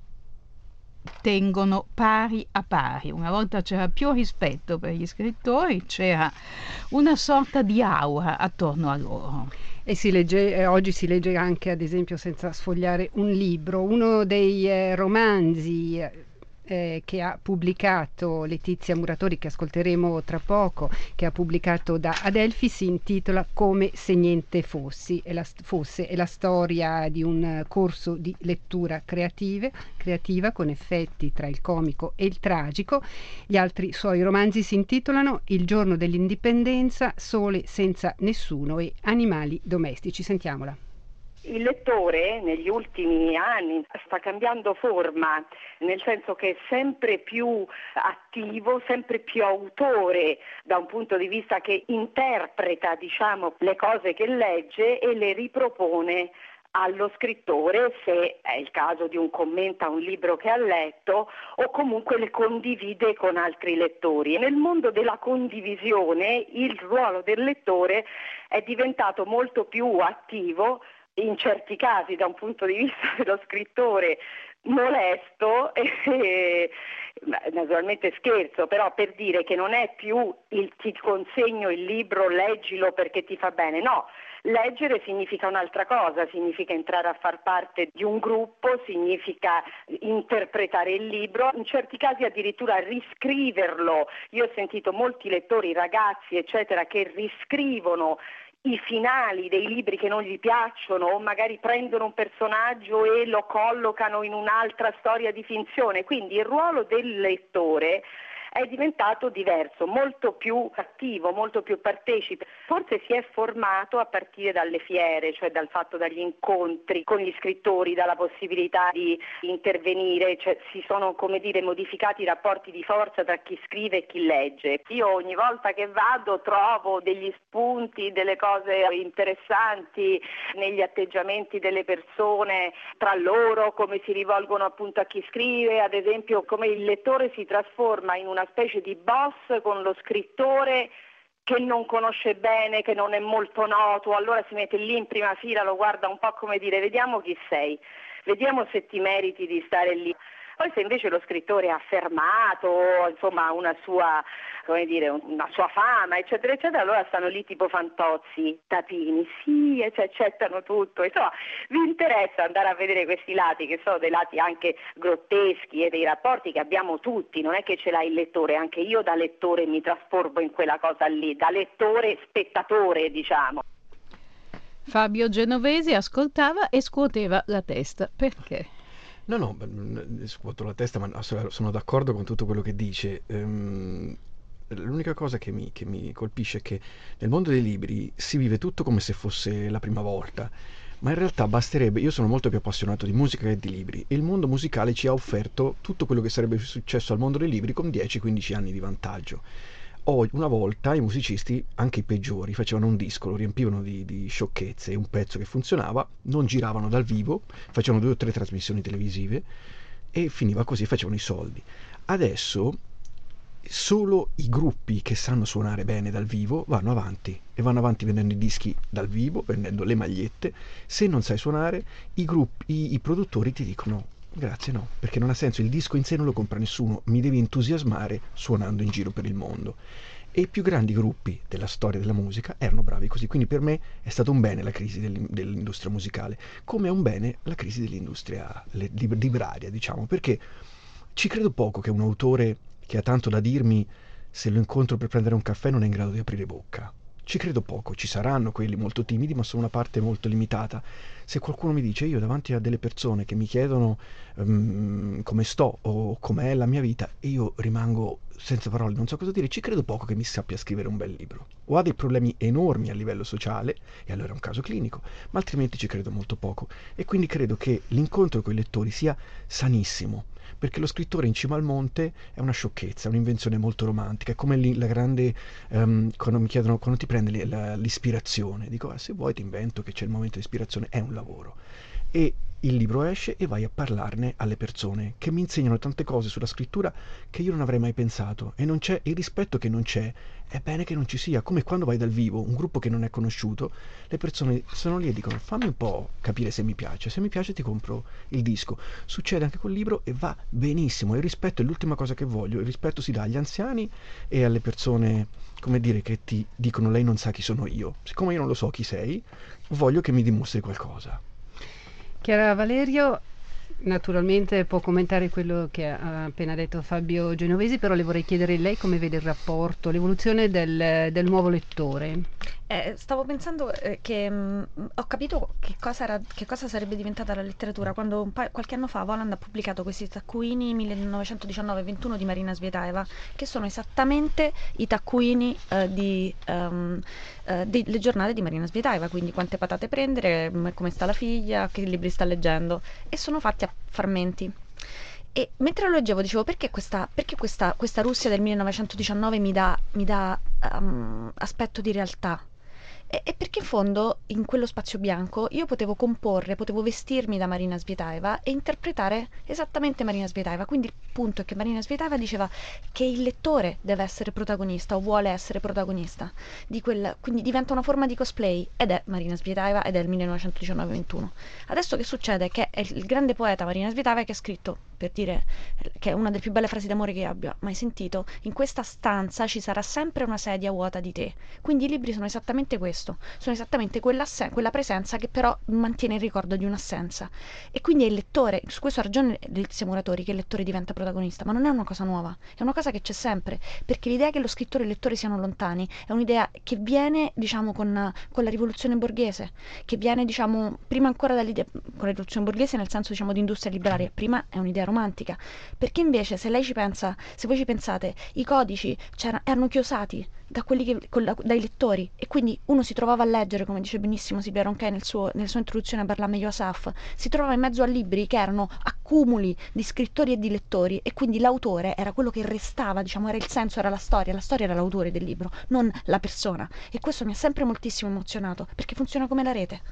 tengono pari a pari. Una volta c'era più rispetto per gli scrittori, c'era una sorta di aura attorno a loro. E si legge, eh, oggi si legge anche, ad esempio, senza sfogliare un libro, uno dei eh, romanzi eh, Eh, che ha pubblicato Letizia Muratori, che ascolteremo tra poco, che ha pubblicato da Adelphi, si intitola Come se niente fossi, è la, fosse, è la storia di un corso di lettura creative, creativa con effetti tra il comico e il tragico. Gli altri suoi romanzi si intitolano Il giorno dell'indipendenza, Sole senza nessuno e Animali domestici. Sentiamola. Il lettore negli ultimi anni sta cambiando forma, nel senso che è sempre più attivo, sempre più autore da un punto di vista che interpreta, diciamo, le cose che legge e le ripropone allo scrittore, se è il caso di un commento a un libro che ha letto, o comunque le condivide con altri lettori. Nel mondo della condivisione il ruolo del lettore è diventato molto più attivo, in certi casi da un punto di vista dello scrittore molesto, e, naturalmente scherzo, però per dire che non è più il ti consegno il libro, leggilo perché ti fa bene, no. Leggere significa un'altra cosa, significa entrare a far parte di un gruppo, significa interpretare il libro, in certi casi addirittura riscriverlo. Io ho sentito molti lettori, ragazzi eccetera, che riscrivono i finali dei libri che non gli piacciono, o magari prendono un personaggio e lo collocano in un'altra storia di finzione. Quindi il ruolo del lettore è diventato diverso, molto più attivo, molto più partecipe. Forse si è formato a partire dalle fiere, cioè dal fatto dagli incontri con gli scrittori, dalla possibilità di intervenire, cioè si sono, come dire, modificati i rapporti di forza tra chi scrive e chi legge. Io ogni volta che vado trovo degli spunti, delle cose interessanti negli atteggiamenti delle persone tra loro, come si rivolgono appunto a chi scrive, ad esempio come il lettore si trasforma in una specie di boss con lo scrittore che non conosce bene, che non è molto noto, allora si mette lì in prima fila, lo guarda un po' come dire vediamo chi sei, vediamo se ti meriti di stare lì. Poi se invece lo scrittore ha affermato, insomma, una sua, come dire, una sua fama, eccetera, eccetera, allora stanno lì tipo Fantozzi, Tapini, sì, e cioè, accettano tutto. Insomma, vi interessa andare a vedere questi lati, che sono dei lati anche grotteschi e dei rapporti che abbiamo tutti, non è che ce l'ha il lettore, anche io da lettore mi trasformo in quella cosa lì, da lettore spettatore, diciamo. Fabio Genovesi ascoltava e scuoteva la testa. Perché? No, no, scuoto la testa, ma sono d'accordo con tutto quello che dice. Ehm, l'unica cosa che mi, che mi colpisce è che nel mondo dei libri si vive tutto come se fosse la prima volta, ma in realtà basterebbe, io sono molto più appassionato di musica che di libri, e il mondo musicale ci ha offerto tutto quello che sarebbe successo al mondo dei libri con dieci quindici anni di vantaggio. O una volta i musicisti, anche i peggiori, facevano un disco, lo riempivano di, di sciocchezze, un pezzo che funzionava, non giravano dal vivo, facevano due o tre trasmissioni televisive e finiva così, facevano i soldi. Adesso solo i gruppi che sanno suonare bene dal vivo vanno avanti e vanno avanti vendendo i dischi dal vivo, vendendo le magliette. Se non sai suonare, i gruppi, i, i produttori ti dicono grazie, no, perché non ha senso, il disco in sé non lo compra nessuno, mi devi entusiasmare suonando in giro per il mondo. E i più grandi gruppi della storia della musica erano bravi così, quindi per me è stato un bene la crisi dell'industria musicale, come è un bene la crisi dell'industria libraria, diciamo, perché ci credo poco che un autore che ha tanto da dirmi, se lo incontro per prendere un caffè non è in grado di aprire bocca. Ci credo poco, ci saranno quelli molto timidi, ma sono una parte molto limitata. Se qualcuno mi dice, io davanti a delle persone che mi chiedono um, come sto o com'è la mia vita, e io rimango senza parole, non so cosa dire, ci credo poco che mi sappia scrivere un bel libro. O ha dei problemi enormi a livello sociale, e allora è un caso clinico, ma altrimenti ci credo molto poco. E quindi credo che l'incontro con i lettori sia sanissimo, perché lo scrittore in cima al monte è una sciocchezza, è un'invenzione molto romantica, è come la grande, um, quando mi chiedono, quando ti prende la, l'ispirazione, dico, ah, se vuoi ti invento che c'è il momento di ispirazione, è un lavoro. E il libro esce e vai a parlarne alle persone che mi insegnano tante cose sulla scrittura che io non avrei mai pensato, e non c'è il rispetto che non c'è, è bene che non ci sia, come quando vai dal vivo, un gruppo che non è conosciuto, le persone sono lì e dicono fammi un po' capire se mi piace, se mi piace ti compro il disco. Succede anche col libro e va benissimo, il rispetto è l'ultima cosa che voglio, il rispetto si dà agli anziani e alle persone, come dire, che ti dicono lei non sa chi sono io, siccome io non lo so chi sei, voglio che mi dimostri qualcosa. Chiara Valerio naturalmente può commentare quello che ha appena detto Fabio Genovesi, però le vorrei chiedere lei come vede il rapporto, l'evoluzione del, del nuovo lettore. Eh, stavo pensando eh, che mh, ho capito che cosa, era, che cosa sarebbe diventata la letteratura quando un pa- qualche anno fa Voland ha pubblicato questi taccuini millenovecentodiciannove ventuno di Marina Svetaeva, che sono esattamente i taccuini eh, di, um, eh, delle giornate di Marina Svetaeva, quindi quante patate prendere, mh, come sta la figlia, che libri sta leggendo, e sono fatti a frammenti. E mentre lo leggevo dicevo perché questa, perché questa, questa Russia del millenovecentodiciannove mi dà, mi dà um, aspetto di realtà. E perché in fondo in quello spazio bianco io potevo comporre, potevo vestirmi da Marina Svetaeva e interpretare esattamente Marina Svetaeva. Quindi il punto è che Marina Svetaeva diceva che il lettore deve essere protagonista o vuole essere protagonista di quel, quindi diventa una forma di cosplay, ed è Marina Svetaeva ed è il millenovecentodiciannove ventuno. Adesso che succede? Che è il grande poeta Marina Svetaeva che ha scritto, per dire che è una delle più belle frasi d'amore che abbia mai sentito, in questa stanza ci sarà sempre una sedia vuota di te. Quindi i libri sono esattamente questo. questo, sono esattamente quella, quella presenza che però mantiene il ricordo di un'assenza. E quindi è il lettore, su questo ha ragione Letizia Muratori, che il lettore diventa protagonista, ma non è una cosa nuova, è una cosa che c'è sempre, perché l'idea che lo scrittore e il lettore siano lontani è un'idea che viene, diciamo, con, con la rivoluzione borghese, che viene, diciamo, prima ancora dall'idea, con la rivoluzione borghese nel senso, diciamo, di industria liberaria, prima è un'idea romantica, perché invece se lei ci pensa, se voi ci pensate, i codici erano chiosati da quelli che, la, dai lettori, e quindi uno si trovava a leggere, come dice benissimo Silvia Ronchey nel suo, nella sua introduzione a Barlamme Yousaf, si trovava in mezzo a libri che erano accumuli di scrittori e di lettori, e quindi l'autore era quello che restava, diciamo, era il senso, era la storia, la storia era l'autore del libro, non la persona, e questo mi ha sempre moltissimo emozionato, perché funziona come la rete.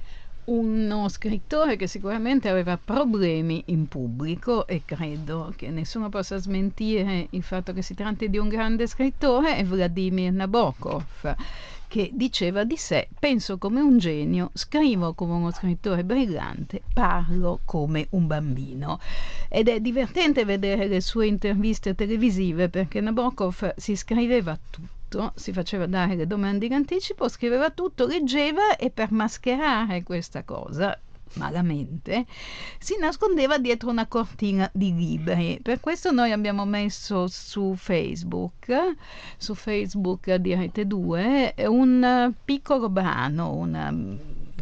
Uno scrittore che sicuramente aveva problemi in pubblico, e credo che nessuno possa smentire il fatto che si tratti di un grande scrittore, è Vladimir Nabokov, che diceva di sé: penso come un genio, scrivo come uno scrittore brillante, parlo come un bambino. Ed è divertente vedere le sue interviste televisive, perché Nabokov si scriveva tutto, si faceva dare le domande in anticipo, scriveva tutto, leggeva, e per mascherare questa cosa malamente si nascondeva dietro una cortina di libri. Per questo noi abbiamo messo su Facebook su Facebook di Rete due un piccolo brano, un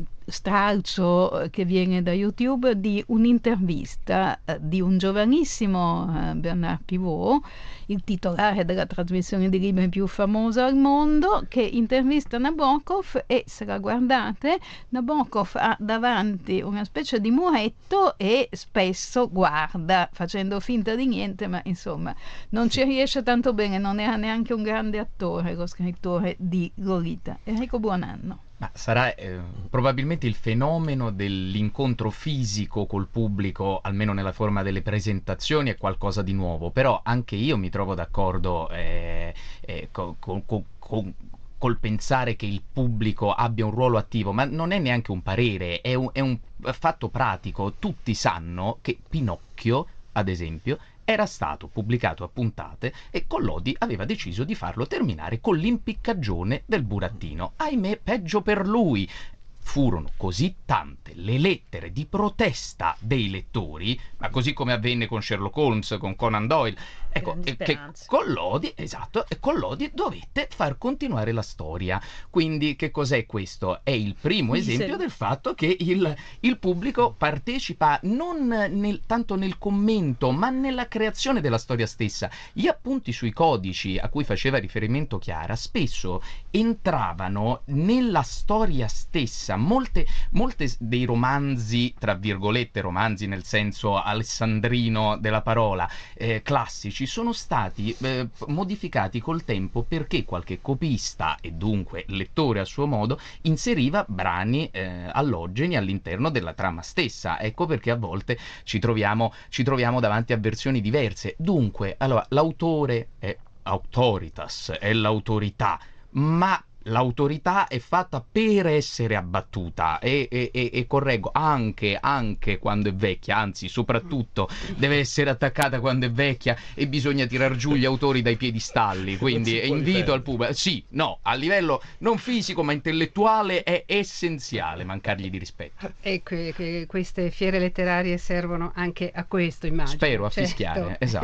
stralcio che viene da YouTube di un'intervista di un giovanissimo Bernard Pivot, il titolare della trasmissione di libri più famosa al mondo, che intervista Nabokov, e se la guardate Nabokov ha davanti una specie di muretto e spesso guarda facendo finta di niente, ma insomma non ci riesce tanto bene, non era neanche un grande attore lo scrittore di Lolita. Enrico Buonanno. Ma sarà eh, probabilmente il fenomeno dell'incontro fisico col pubblico, almeno nella forma delle presentazioni, è qualcosa di nuovo, però anche io mi trovo d'accordo eh, eh, con, con, con, col pensare che il pubblico abbia un ruolo attivo, ma non è neanche un parere, è un, è un fatto pratico. Tutti sanno che Pinocchio, ad esempio, era stato pubblicato a puntate e Collodi aveva deciso di farlo terminare con l'impiccagione del burattino. Ahimè, peggio per lui. Furono così tante le lettere di protesta dei lettori, ma così come avvenne con Sherlock Holmes, con Conan Doyle, ecco, che Collodi, esatto, e Collodi dovette far continuare la storia. Quindi che cos'è questo? È il primo esempio del fatto che il, il pubblico partecipa non nel, tanto nel commento, ma nella creazione della storia stessa. Gli appunti sui codici a cui faceva riferimento Chiara spesso entravano nella storia stessa. Molte, molte dei romanzi, tra virgolette romanzi nel senso alessandrino della parola, eh, classici, sono stati eh, modificati col tempo perché qualche copista, e dunque lettore a suo modo, inseriva brani eh, allogeni all'interno della trama stessa. Ecco perché a volte ci troviamo, ci troviamo davanti a versioni diverse. Dunque, allora, l'autore è autoritas, è l'autorità, ma l'autorità è fatta per essere abbattuta e, e, e, e correggo, anche, anche quando è vecchia, anzi soprattutto deve essere attaccata quando è vecchia, e bisogna tirar giù gli autori dai piedistalli. Quindi invito al pubblico, sì, no, a livello non fisico ma intellettuale è essenziale mancargli di rispetto. E que, que, queste fiere letterarie servono anche a questo, immagino. Spero, a certo. fischiare, esatto.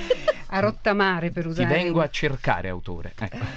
A rottamare, per usare. Ti vengo a cercare, autore.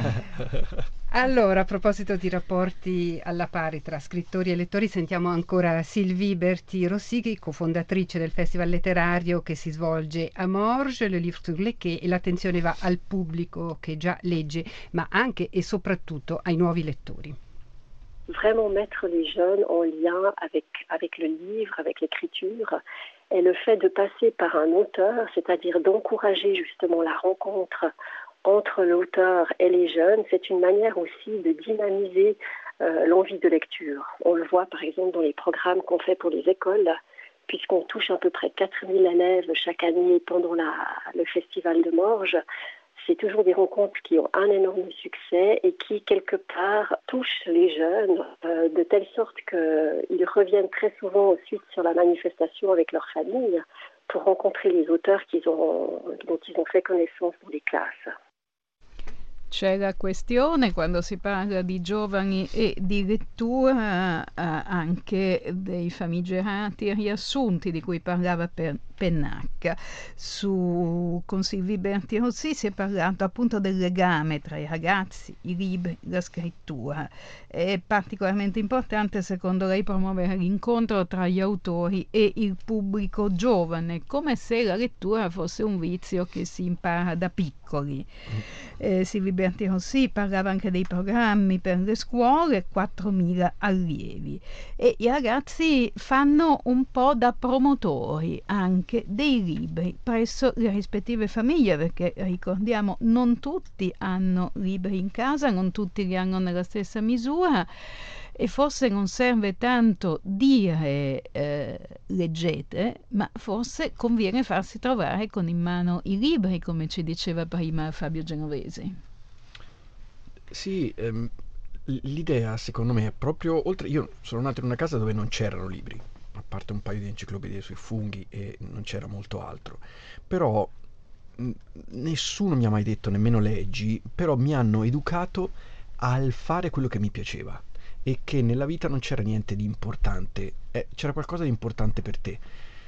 Ecco. Allora, a proposito di rapporti alla pari tra scrittori e lettori, sentiamo ancora Sylvie Berti-Rossi, cofondatrice del Festival letterario che si svolge a Morges, Le Livre sur les Quais, e l'attenzione va al pubblico che già legge, ma anche e soprattutto ai nuovi lettori. Vraiment mettre les jeunes en lien avec, avec le livre, avec l'écriture, et le fait de passer par un auteur, c'est-à-dire d'encourager justement la rencontre entre l'auteur et les jeunes, c'est une manière aussi de dynamiser euh, l'envie de lecture. On le voit par exemple dans les programmes qu'on fait pour les écoles, puisqu'on touche à peu près quatre mille élèves chaque année pendant la, le festival de Morges. C'est toujours des rencontres qui ont un énorme succès et qui, quelque part, touchent les jeunes euh, de telle sorte qu'ils reviennent très souvent ensuite sur la manifestation avec leur famille pour rencontrer les auteurs qu'ils ont, dont ils ont fait connaissance dans les classes. c'è la questione, quando si parla di giovani e di lettura, eh, anche dei famigerati riassunti di cui parlava per Pennacca. Su con Sylvie Bertinotti si è parlato appunto del legame tra i ragazzi, i libri, la scrittura. È particolarmente importante, secondo lei, promuovere l'incontro tra gli autori e il pubblico giovane, come se la lettura fosse un vizio che si impara da piccoli. Eh, Sylvie Bertinotti parlava anche dei programmi per le scuole, quattromila allievi, e i ragazzi fanno un po' da promotori anche dei libri presso le rispettive famiglie, perché ricordiamo non tutti hanno libri in casa, non tutti li hanno nella stessa misura, e forse non serve tanto dire eh, leggete, ma forse conviene farsi trovare con in mano i libri, come ci diceva prima Fabio Genovesi. Sì, ehm, l'idea secondo me è proprio, oltre, io sono nato in una casa dove non c'erano libri, a parte un paio di enciclopedie sui funghi, e non c'era molto altro, però mh, nessuno mi ha mai detto nemmeno leggi, però mi hanno educato al fare quello che mi piaceva, e che nella vita non c'era niente di importante, eh, c'era qualcosa di importante per te,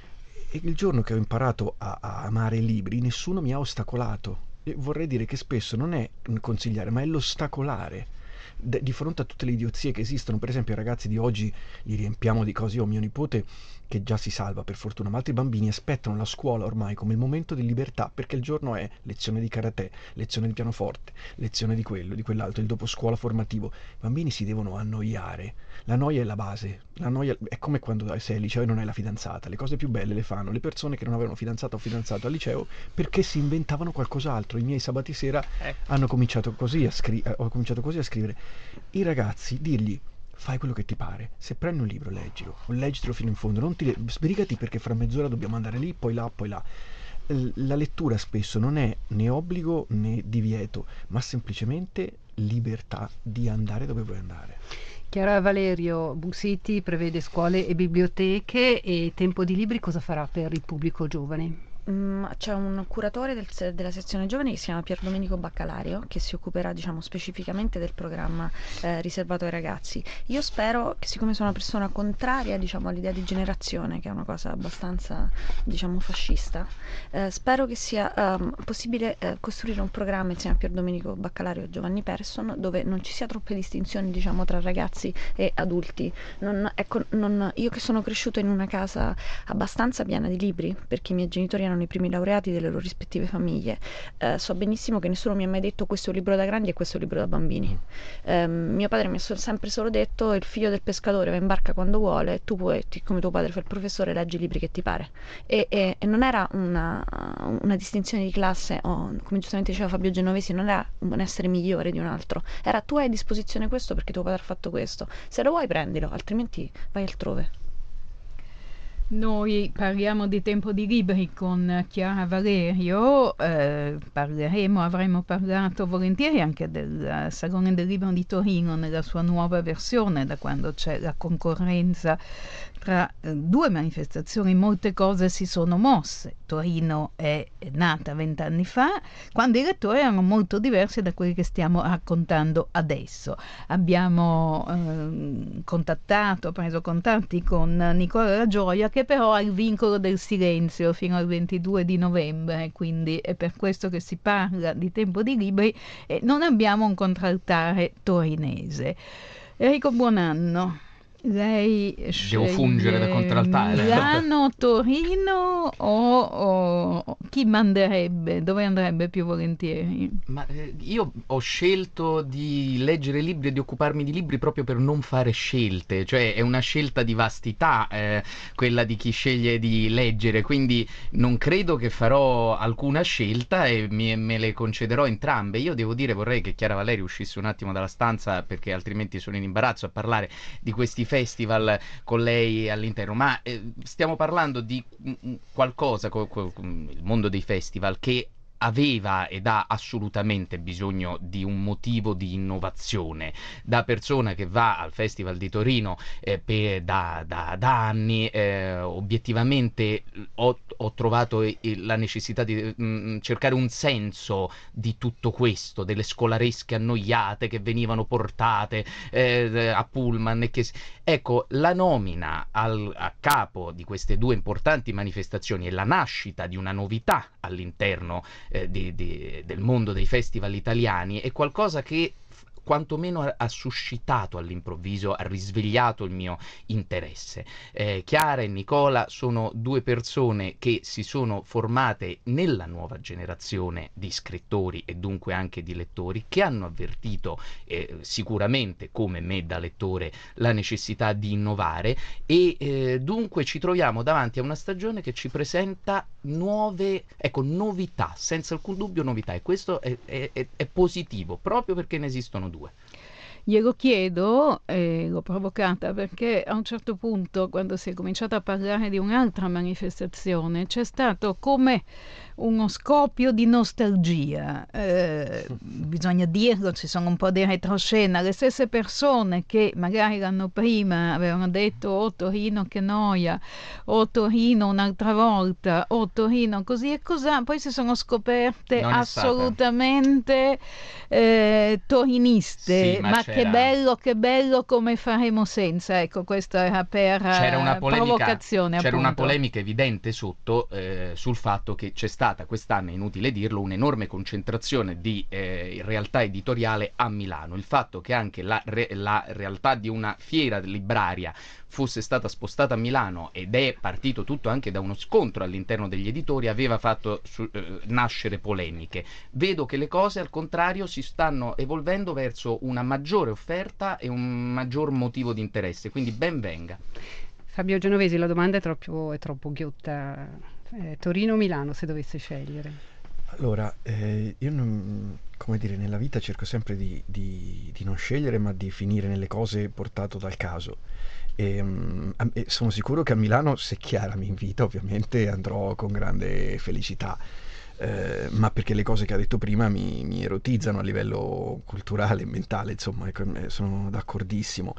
e il giorno che ho imparato a, a amare i libri nessuno mi ha ostacolato, e vorrei dire che spesso non è consigliare ma è l'ostacolare di fronte a tutte le idiozie che esistono. Per esempio i ragazzi di oggi li riempiamo di cose. Io ho mio nipote che già si salva per fortuna, ma altri bambini aspettano la scuola ormai come il momento di libertà, perché il giorno è lezione di karate, lezione di pianoforte, lezione di quello, di quell'altro, il dopo scuola formativo. I bambini si devono annoiare, la noia è la base, la noia è come quando sei al liceo e non hai la fidanzata. Le cose più belle le fanno le persone che non avevano fidanzata o fidanzato al liceo, perché si inventavano qualcos'altro. I miei sabati sera eh. hanno cominciato così a scrivere, ho cominciato così a scrivere. I ragazzi, dirgli: fai quello che ti pare, se prendi un libro leggilo, o leggitelo fino in fondo, non ti sbrigati perché fra mezz'ora dobbiamo andare lì, poi là, poi là. La lettura spesso non è né obbligo né divieto, ma semplicemente libertà di andare dove vuoi andare. Chiara Valerio, Book City prevede scuole e biblioteche, e Tempo di Libri cosa farà per il pubblico giovane? Mm, c'è un curatore del, della sezione giovani che si chiama Pier Domenico Baccalario, che si occuperà, diciamo, specificamente del programma eh, riservato ai ragazzi. Io spero che, siccome sono una persona contraria, diciamo, all'idea di generazione, che è una cosa abbastanza, diciamo, fascista, eh, spero che sia um, possibile eh, costruire un programma insieme a Pier Domenico Baccalario e Giovanni Persson, dove non ci sia troppe distinzioni, diciamo, tra ragazzi e adulti. Non, ecco, non, io che sono cresciuto in una casa abbastanza piena di libri, perché i miei genitori erano i primi laureati delle loro rispettive famiglie, eh, so benissimo che nessuno mi ha mai detto questo è un libro da grandi e questo è un libro da bambini. Eh, mio padre mi ha so- sempre solo detto: il figlio del pescatore va in barca quando vuole, tu puoi, ti, come tuo padre fa il professore, leggi i libri che ti pare. E, e, e non era una, una distinzione di classe, o, come giustamente diceva Fabio Genovesi, non era un essere migliore di un altro, era: tu hai a disposizione questo perché tuo padre ha fatto questo, se lo vuoi prendilo, altrimenti vai altrove. Noi parliamo di Tempo di Libri con Chiara Valerio, eh, parleremo, avremmo parlato volentieri anche del Salone del Libro di Torino nella sua nuova versione, da quando c'è la concorrenza tra eh, due manifestazioni. Molte cose si sono mosse. Torino è nata vent'anni fa, quando i lettori erano molto diversi da quelli che stiamo raccontando adesso. Abbiamo eh, contattato, preso contatti con Nicola La Gioia, che però ha il vincolo del silenzio fino al ventidue di novembre, quindi è per questo che si parla di Tempo di Libri e non abbiamo un contraltare torinese. Enrico Buonanno, lei devo fungere da contraltare. Milano, Torino o, o chi manderebbe? Dove andrebbe più volentieri? Ma eh, io ho scelto di leggere libri e di occuparmi di libri proprio per non fare scelte, cioè è una scelta di vastità eh, quella di chi sceglie di leggere, quindi non credo che farò alcuna scelta e mi, me le concederò entrambe. Io devo dire, vorrei che Chiara Valerio uscisse un attimo dalla stanza, perché altrimenti sono in imbarazzo a parlare di questi festival con lei all'interno, ma eh, stiamo parlando di mh, qualcosa, co- co- il mondo dei festival, che aveva ed ha assolutamente bisogno di un motivo di innovazione. Da persona che va al Festival di Torino eh, per, da, da, da anni, eh, obiettivamente ho, ho trovato eh, la necessità di mh, cercare un senso di tutto questo, delle scolaresche annoiate che venivano portate eh, a pullman e che... Ecco, la nomina al, a capo di queste due importanti manifestazioni e la nascita di una novità all'interno eh, di, di, del mondo dei festival italiani è qualcosa che quantomeno ha, ha suscitato all'improvviso, ha risvegliato il mio interesse. Eh, Chiara e Nicola sono due persone che si sono formate nella nuova generazione di scrittori e dunque anche di lettori, che hanno avvertito eh, sicuramente, come me da lettore, la necessità di innovare e eh, dunque ci troviamo davanti a una stagione che ci presenta nuove, ecco, novità, senza alcun dubbio novità, e questo è, è, è positivo, proprio perché ne esistono due. Glielo chiedo, e l'ho provocata perché a un certo punto, quando si è cominciato a parlare di un'altra manifestazione, c'è stato come uno scoppio di nostalgia. Eh, bisogna dirlo, ci sono un po' di retroscena. Le stesse persone che magari l'anno prima avevano detto oh Torino che noia, oh Torino un'altra volta, oh Torino così e cos'ha, poi si sono scoperte assolutamente eh, toriniste. Sì, ma ma c'era... che bello, che bello, come faremo senza. Ecco, questo era per c'era una polemica, provocazione, c'era appunto. una polemica evidente sotto eh, sul fatto che c'è stata quest'anno, è inutile dirlo, un'enorme concentrazione di eh, realtà editoriale a Milano. Il fatto che anche la, re, la realtà di una fiera libraria fosse stata spostata a Milano, ed è partito tutto anche da uno scontro all'interno degli editori, aveva fatto su, eh, nascere polemiche. Vedo che le cose al contrario si stanno evolvendo verso una maggiore offerta e un maggior motivo di interesse, quindi ben venga. Fabio Genovesi, la domanda è troppo, è troppo ghiotta. Eh, Torino o Milano, se dovesse scegliere? Allora, eh, io non, come dire, nella vita cerco sempre di, di, di non scegliere, ma di finire nelle cose portato dal caso. E, um, e sono sicuro che a Milano, se Chiara mi invita, ovviamente andrò con grande felicità. Eh, ma perché le cose che ha detto prima mi, mi erotizzano a livello culturale e mentale, insomma, sono d'accordissimo.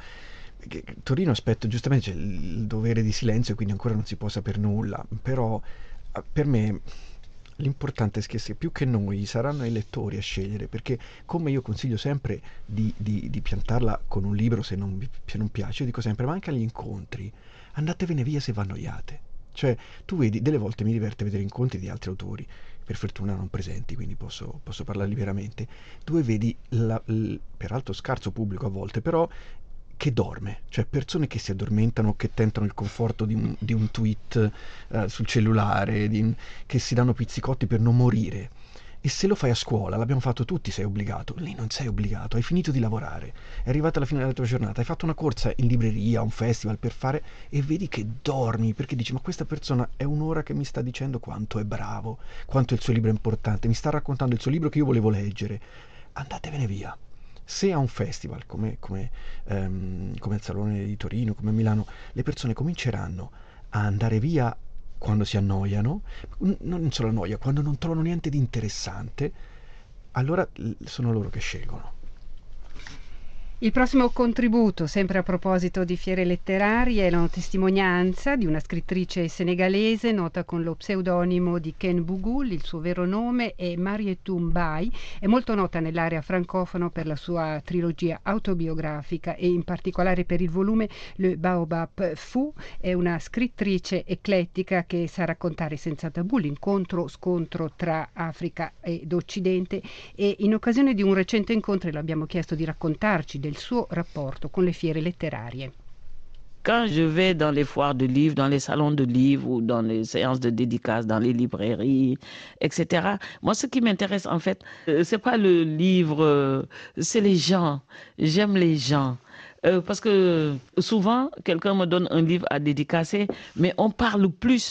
Torino, aspetto, giustamente c'è il dovere di silenzio, quindi ancora non si può sapere nulla, però per me l'importante è che se più che noi saranno i lettori a scegliere, perché come io consiglio sempre di, di, di piantarla con un libro se non, se non piace, io dico sempre, ma anche agli incontri, andatevene via se vi annoiate. Cioè, tu vedi, delle volte mi diverte vedere incontri di altri autori, per fortuna non presenti, quindi posso, posso parlare liberamente, dove vedi, la, l, peraltro scarso pubblico a volte, però che dorme, cioè persone che si addormentano, che tentano il conforto di un, di un tweet uh, sul cellulare, di, che si danno pizzicotti per non morire. E se lo fai a scuola, l'abbiamo fatto tutti, sei obbligato. Lì non sei obbligato, hai finito di lavorare, è arrivata alla fine della tua giornata, hai fatto una corsa in libreria, un festival per fare, e vedi che dormi, perché dici, ma questa persona è un'ora che mi sta dicendo quanto è bravo, quanto il suo libro è importante, mi sta raccontando il suo libro che io volevo leggere. Andatevene via. Se a un festival come, come, um, come il Salone di Torino, come Milano, le persone cominceranno a andare via quando si annoiano, non solo annoia, quando non trovano niente di interessante, allora sono loro che scelgono. Il prossimo contributo, sempre a proposito di fiere letterarie, è la testimonianza di una scrittrice senegalese nota con lo pseudonimo di Ken Bougoul. Il suo vero nome è Marietou Mbaye, è molto nota nell'area francofona per la sua trilogia autobiografica e in particolare per il volume Le Baobab Fou. È una scrittrice eclettica che sa raccontare senza tabù l'incontro-scontro tra Africa ed Occidente, e in occasione di un recente incontro le abbiamo chiesto di raccontarci del suo rapporto con le fiere letterarie. Quand je vais dans les foires de livres, dans les salons de livres ou dans les séances de dédicaces, dans les librairies, et cetera, moi, ce qui m'intéresse, en fait, euh, c'est pas le livre, euh, c'est les gens. J'aime les gens. Euh, parce que souvent, quelqu'un me donne un livre à dédicacer, mais on parle plus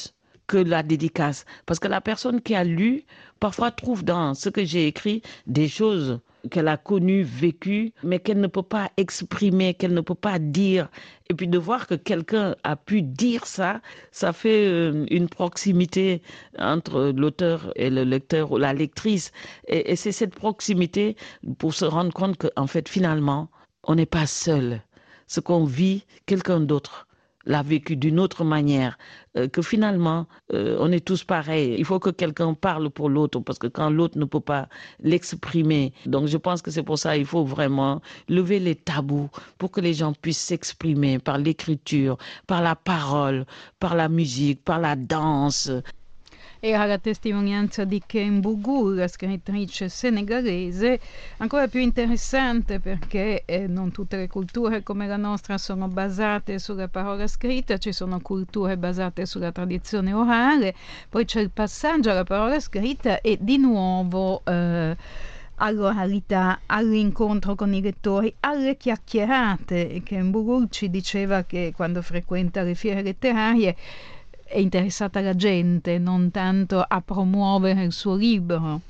que la dédicace. Parce que la personne qui a lu, parfois trouve dans ce que j'ai écrit des choses qu'elle a connues, vécues, mais qu'elle ne peut pas exprimer, qu'elle ne peut pas dire. Et puis de voir que quelqu'un a pu dire ça, ça fait euh, une proximité entre l'auteur et le lecteur ou la lectrice. Et, et c'est cette proximité pour se rendre compte qu'en fait, finalement, on n'est pas seul. Ce qu'on vit, quelqu'un d'autre l'a vécu d'une autre manière, euh, que finalement, euh, on est tous pareils. Il faut que quelqu'un parle pour l'autre, parce que quand l'autre ne peut pas l'exprimer. Donc je pense que c'est pour ça qu'il faut vraiment lever les tabous pour que les gens puissent s'exprimer par l'écriture, par la parole, par la musique, par la danse. Era la testimonianza di Ken Bugul, la scrittrice senegalese, ancora più interessante perché eh, non tutte le culture come la nostra sono basate sulla parola scritta, ci sono culture basate sulla tradizione orale, poi c'è il passaggio alla parola scritta e di nuovo eh, all'oralità, all'incontro con i lettori, alle chiacchierate. Ken Bugul ci diceva che quando frequenta le fiere letterarie è interessata la gente, non tanto a promuovere il suo libro.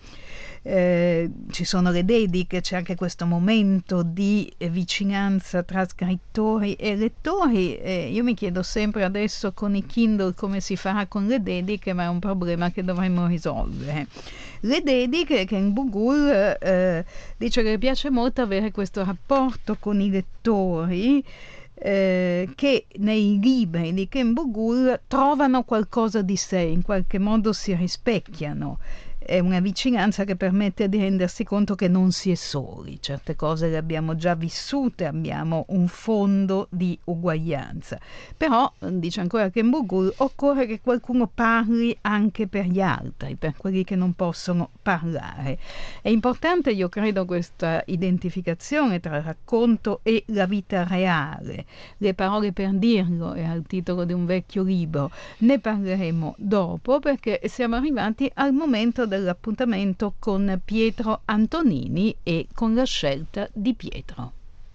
Eh, ci sono le dediche, c'è anche questo momento di vicinanza tra scrittori e lettori. Eh, io mi chiedo sempre adesso con i Kindle come si farà con le dediche, ma è un problema che dovremmo risolvere. Le dediche, Ken Bugul eh, dice che le piace molto avere questo rapporto con i lettori, Eh, che nei libri di Ken Bugul trovano qualcosa di sé, in qualche modo si rispecchiano. È una vicinanza che permette di rendersi conto che non si è soli, certe cose le abbiamo già vissute, abbiamo un fondo di uguaglianza. Però, dice ancora Ken Bugul, occorre che qualcuno parli anche per gli altri, per quelli che non possono parlare. È importante, io credo, questa identificazione tra il racconto e la vita reale. Le parole per dirlo è al titolo di un vecchio libro, ne parleremo dopo perché siamo arrivati al momento dell'appuntamento con Pietro Antonini e con la scelta di Pietro.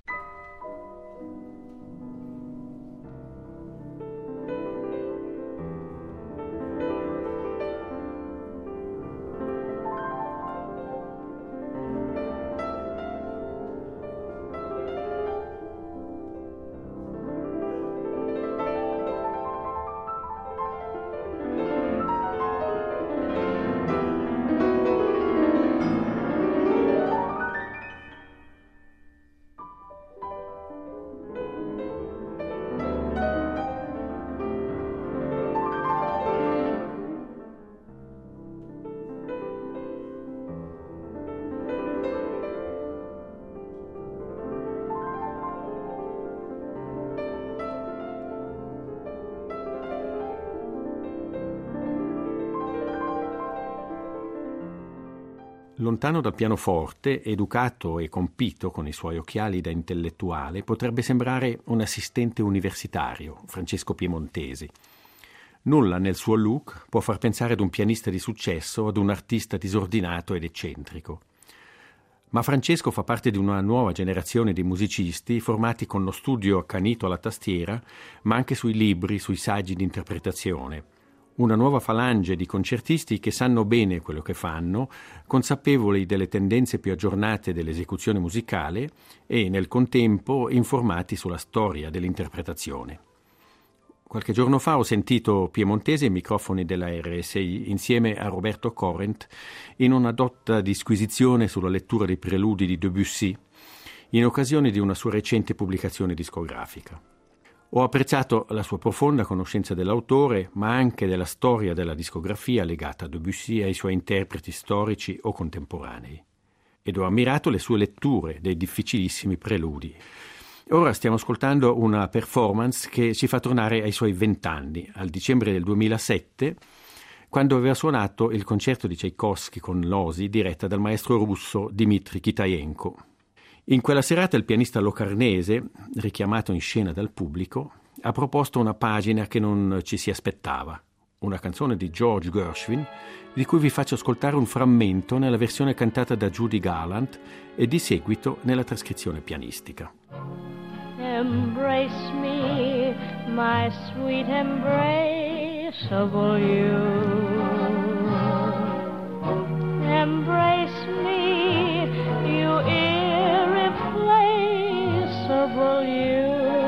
Lontano dal pianoforte, educato e compito con i suoi occhiali da intellettuale, potrebbe sembrare un assistente universitario, Francesco Piemontesi. Nulla nel suo look può far pensare ad un pianista di successo o ad un artista disordinato ed eccentrico. Ma Francesco fa parte di una nuova generazione di musicisti formati con lo studio accanito alla tastiera, ma anche sui libri, sui saggi di interpretazione. Una nuova falange di concertisti che sanno bene quello che fanno, consapevoli delle tendenze più aggiornate dell'esecuzione musicale e, nel contempo, informati sulla storia dell'interpretazione. Qualche giorno fa ho sentito Piemontesi ai microfoni della R S I insieme a Roberto Corrent in una dotta disquisizione sulla lettura dei preludi di Debussy, in occasione di una sua recente pubblicazione discografica. Ho apprezzato la sua profonda conoscenza dell'autore, ma anche della storia della discografia legata a Debussy e ai suoi interpreti storici o contemporanei. Ed ho ammirato le sue letture dei difficilissimi preludi. Ora stiamo ascoltando una performance che ci fa tornare ai suoi vent'anni, al dicembre del duemilasette, quando aveva suonato il concerto di Tchaikovsky con l'Osi diretta dal maestro russo Dmitry Kitaenko. In quella serata il pianista locarnese, richiamato in scena dal pubblico, ha proposto una pagina che non ci si aspettava, una canzone di George Gershwin, di cui vi faccio ascoltare un frammento nella versione cantata da Judy Garland e di seguito nella trascrizione pianistica. Embrace me, my sweet embrace, irreplaceable you. Embrace me, you irreplaceable you.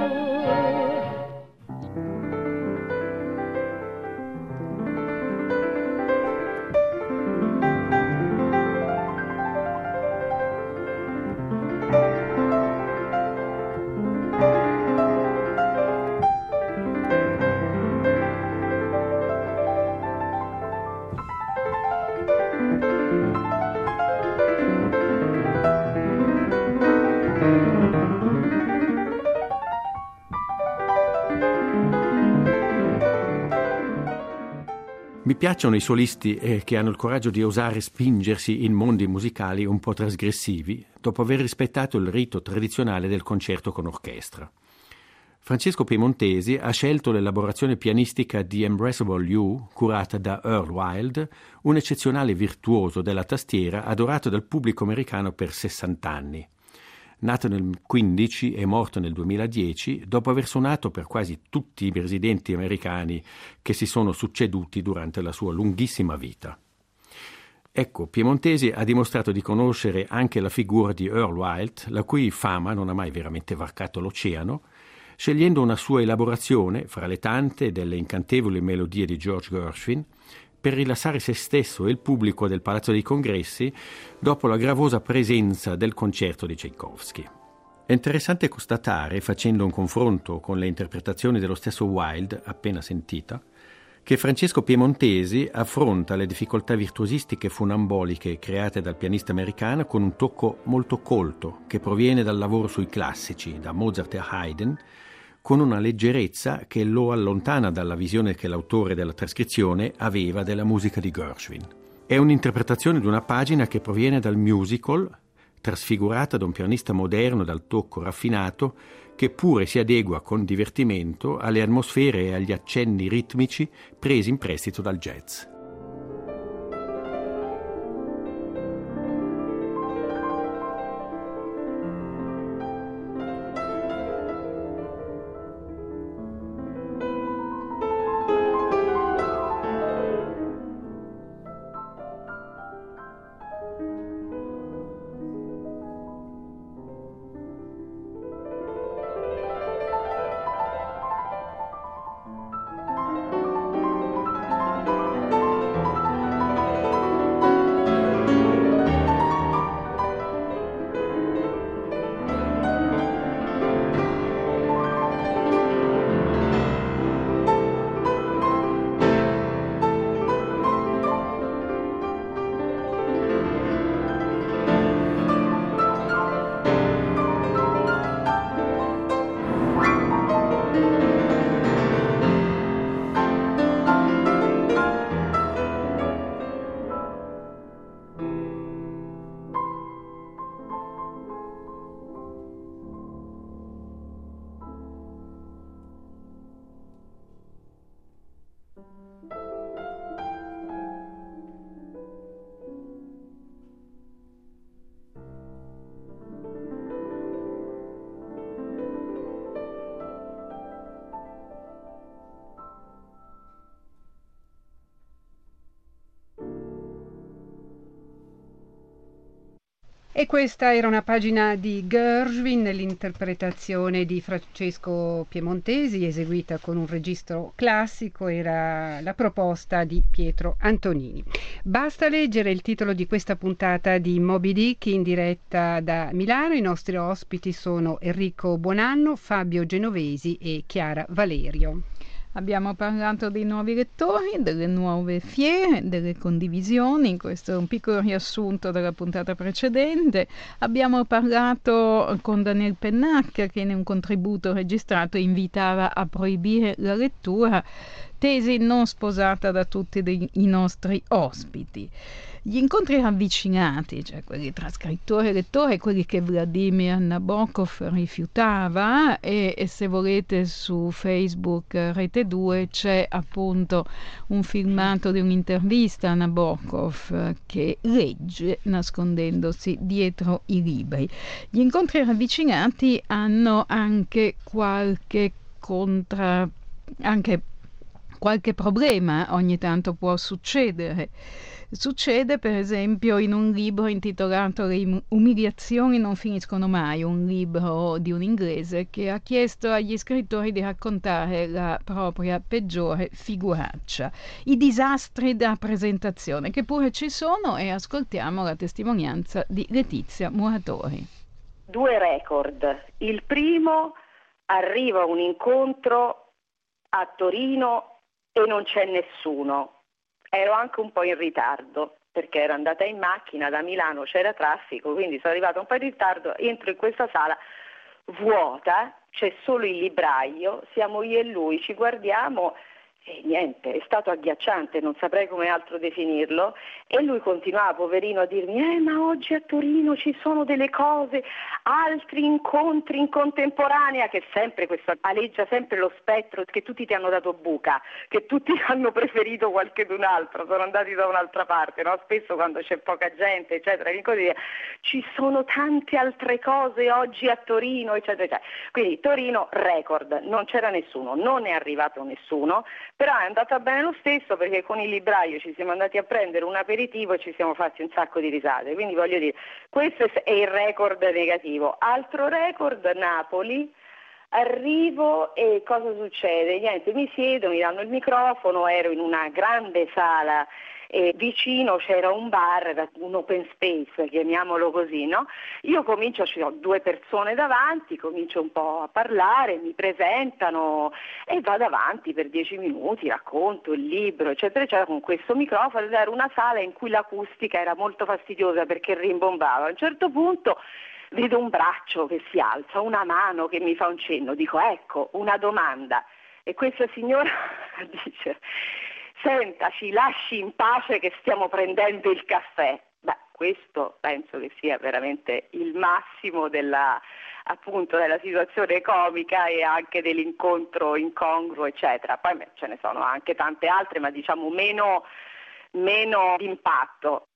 Mi piacciono i solisti eh, che hanno il coraggio di osare spingersi in mondi musicali un po' trasgressivi, dopo aver rispettato il rito tradizionale del concerto con orchestra. Francesco Piemontesi ha scelto l'elaborazione pianistica di Embraceable You, curata da Earl Wild, un eccezionale virtuoso della tastiera adorato dal pubblico americano per sessanta anni. Nato nel quindici e morto nel duemiladieci, dopo aver suonato per quasi tutti i presidenti americani che si sono succeduti durante la sua lunghissima vita. Ecco, Piemontesi ha dimostrato di conoscere anche la figura di Earl Wild, la cui fama non ha mai veramente varcato l'oceano, scegliendo una sua elaborazione, fra le tante delle incantevoli melodie di George Gershwin, per rilassare se stesso e il pubblico del Palazzo dei Congressi dopo la gravosa presenza del concerto di Tchaikovsky. È interessante constatare, facendo un confronto con le interpretazioni dello stesso Wild appena sentita, che Francesco Piemontesi affronta le difficoltà virtuosistiche funamboliche create dal pianista americano con un tocco molto colto che proviene dal lavoro sui classici, da Mozart a Haydn, con una leggerezza che lo allontana dalla visione che l'autore della trascrizione aveva della musica di Gershwin. È un'interpretazione di una pagina che proviene dal musical, trasfigurata da un pianista moderno dal tocco raffinato, che pure si adegua con divertimento alle atmosfere e agli accenni ritmici presi in prestito dal jazz. E questa era una pagina di Gershwin nell'interpretazione di Francesco Piemontesi, eseguita con un registro classico, era la proposta di Pietro Antonini. Basta leggere il titolo di questa puntata di Moby Dick in diretta da Milano. I nostri ospiti sono Enrico Buonanno, Fabio Genovesi e Chiara Valerio. Abbiamo parlato dei nuovi lettori, delle nuove fiere, delle condivisioni, questo è un piccolo riassunto della puntata precedente. Abbiamo parlato con Daniel Pennacchia che in un contributo registrato invitava a proibire la lettura, tesi non sposata da tutti dei, i nostri ospiti. Gli incontri ravvicinati, cioè quelli tra scrittore e lettore, quelli che Vladimir Nabokov rifiutava, e, e se volete su Facebook Rete due c'è appunto un filmato di un'intervista a Nabokov che legge nascondendosi dietro i libri. Gli incontri ravvicinati hanno anche qualche contra... anche qualche problema ogni tanto può succedere. Succede per esempio in un libro intitolato Le umiliazioni non finiscono mai, un libro di un inglese che ha chiesto agli scrittori di raccontare la propria peggiore figuraccia, i disastri da presentazione, che pure ci sono, e ascoltiamo la testimonianza di Letizia Muratori. Due record. Il primo, arriva a un incontro a Torino e non c'è nessuno. Ero anche un po' in ritardo perché ero andata in macchina da Milano, c'era traffico, quindi sono arrivata un po' in ritardo, entro in questa sala vuota, c'è solo il libraio, siamo io e lui, ci guardiamo e niente, è stato agghiacciante, non saprei come altro definirlo, e lui continuava, poverino, a dirmi eh ma oggi a Torino ci sono delle cose, altri incontri in contemporanea, che sempre questo aleggia sempre lo spettro che tutti ti hanno dato buca, che tutti hanno preferito qualcun altro, sono andati da un'altra parte, no? Spesso quando c'è poca gente eccetera, così, ci sono tante altre cose oggi a Torino eccetera, eccetera. Quindi Torino record, non c'era nessuno, non è arrivato nessuno, però è andata bene lo stesso perché con il libraio ci siamo andati a prendere un aperitivo e ci siamo fatti un sacco di risate, quindi voglio dire, questo è il record negativo. Altro record, Napoli, arrivo e cosa succede? Niente, mi siedo, mi danno il microfono, ero in una grande sala e vicino c'era un bar, un open space, chiamiamolo così, no? Io comincio, ci ho due persone davanti, comincio un po' a parlare, mi presentano e vado avanti per dieci minuti, racconto il libro, eccetera, eccetera, con questo microfono. Era una sala in cui l'acustica era molto fastidiosa perché rimbombava. A un certo punto vedo un braccio che si alza, una mano che mi fa un cenno, dico ecco, una domanda. E questa signora dice: senta, ci lasci in pace che stiamo prendendo il caffè. Beh, questo penso che sia veramente il massimo della, appunto, della situazione comica e anche dell'incontro incongruo, eccetera. Poi beh, ce ne sono anche tante altre, ma diciamo meno, meno d'impatto.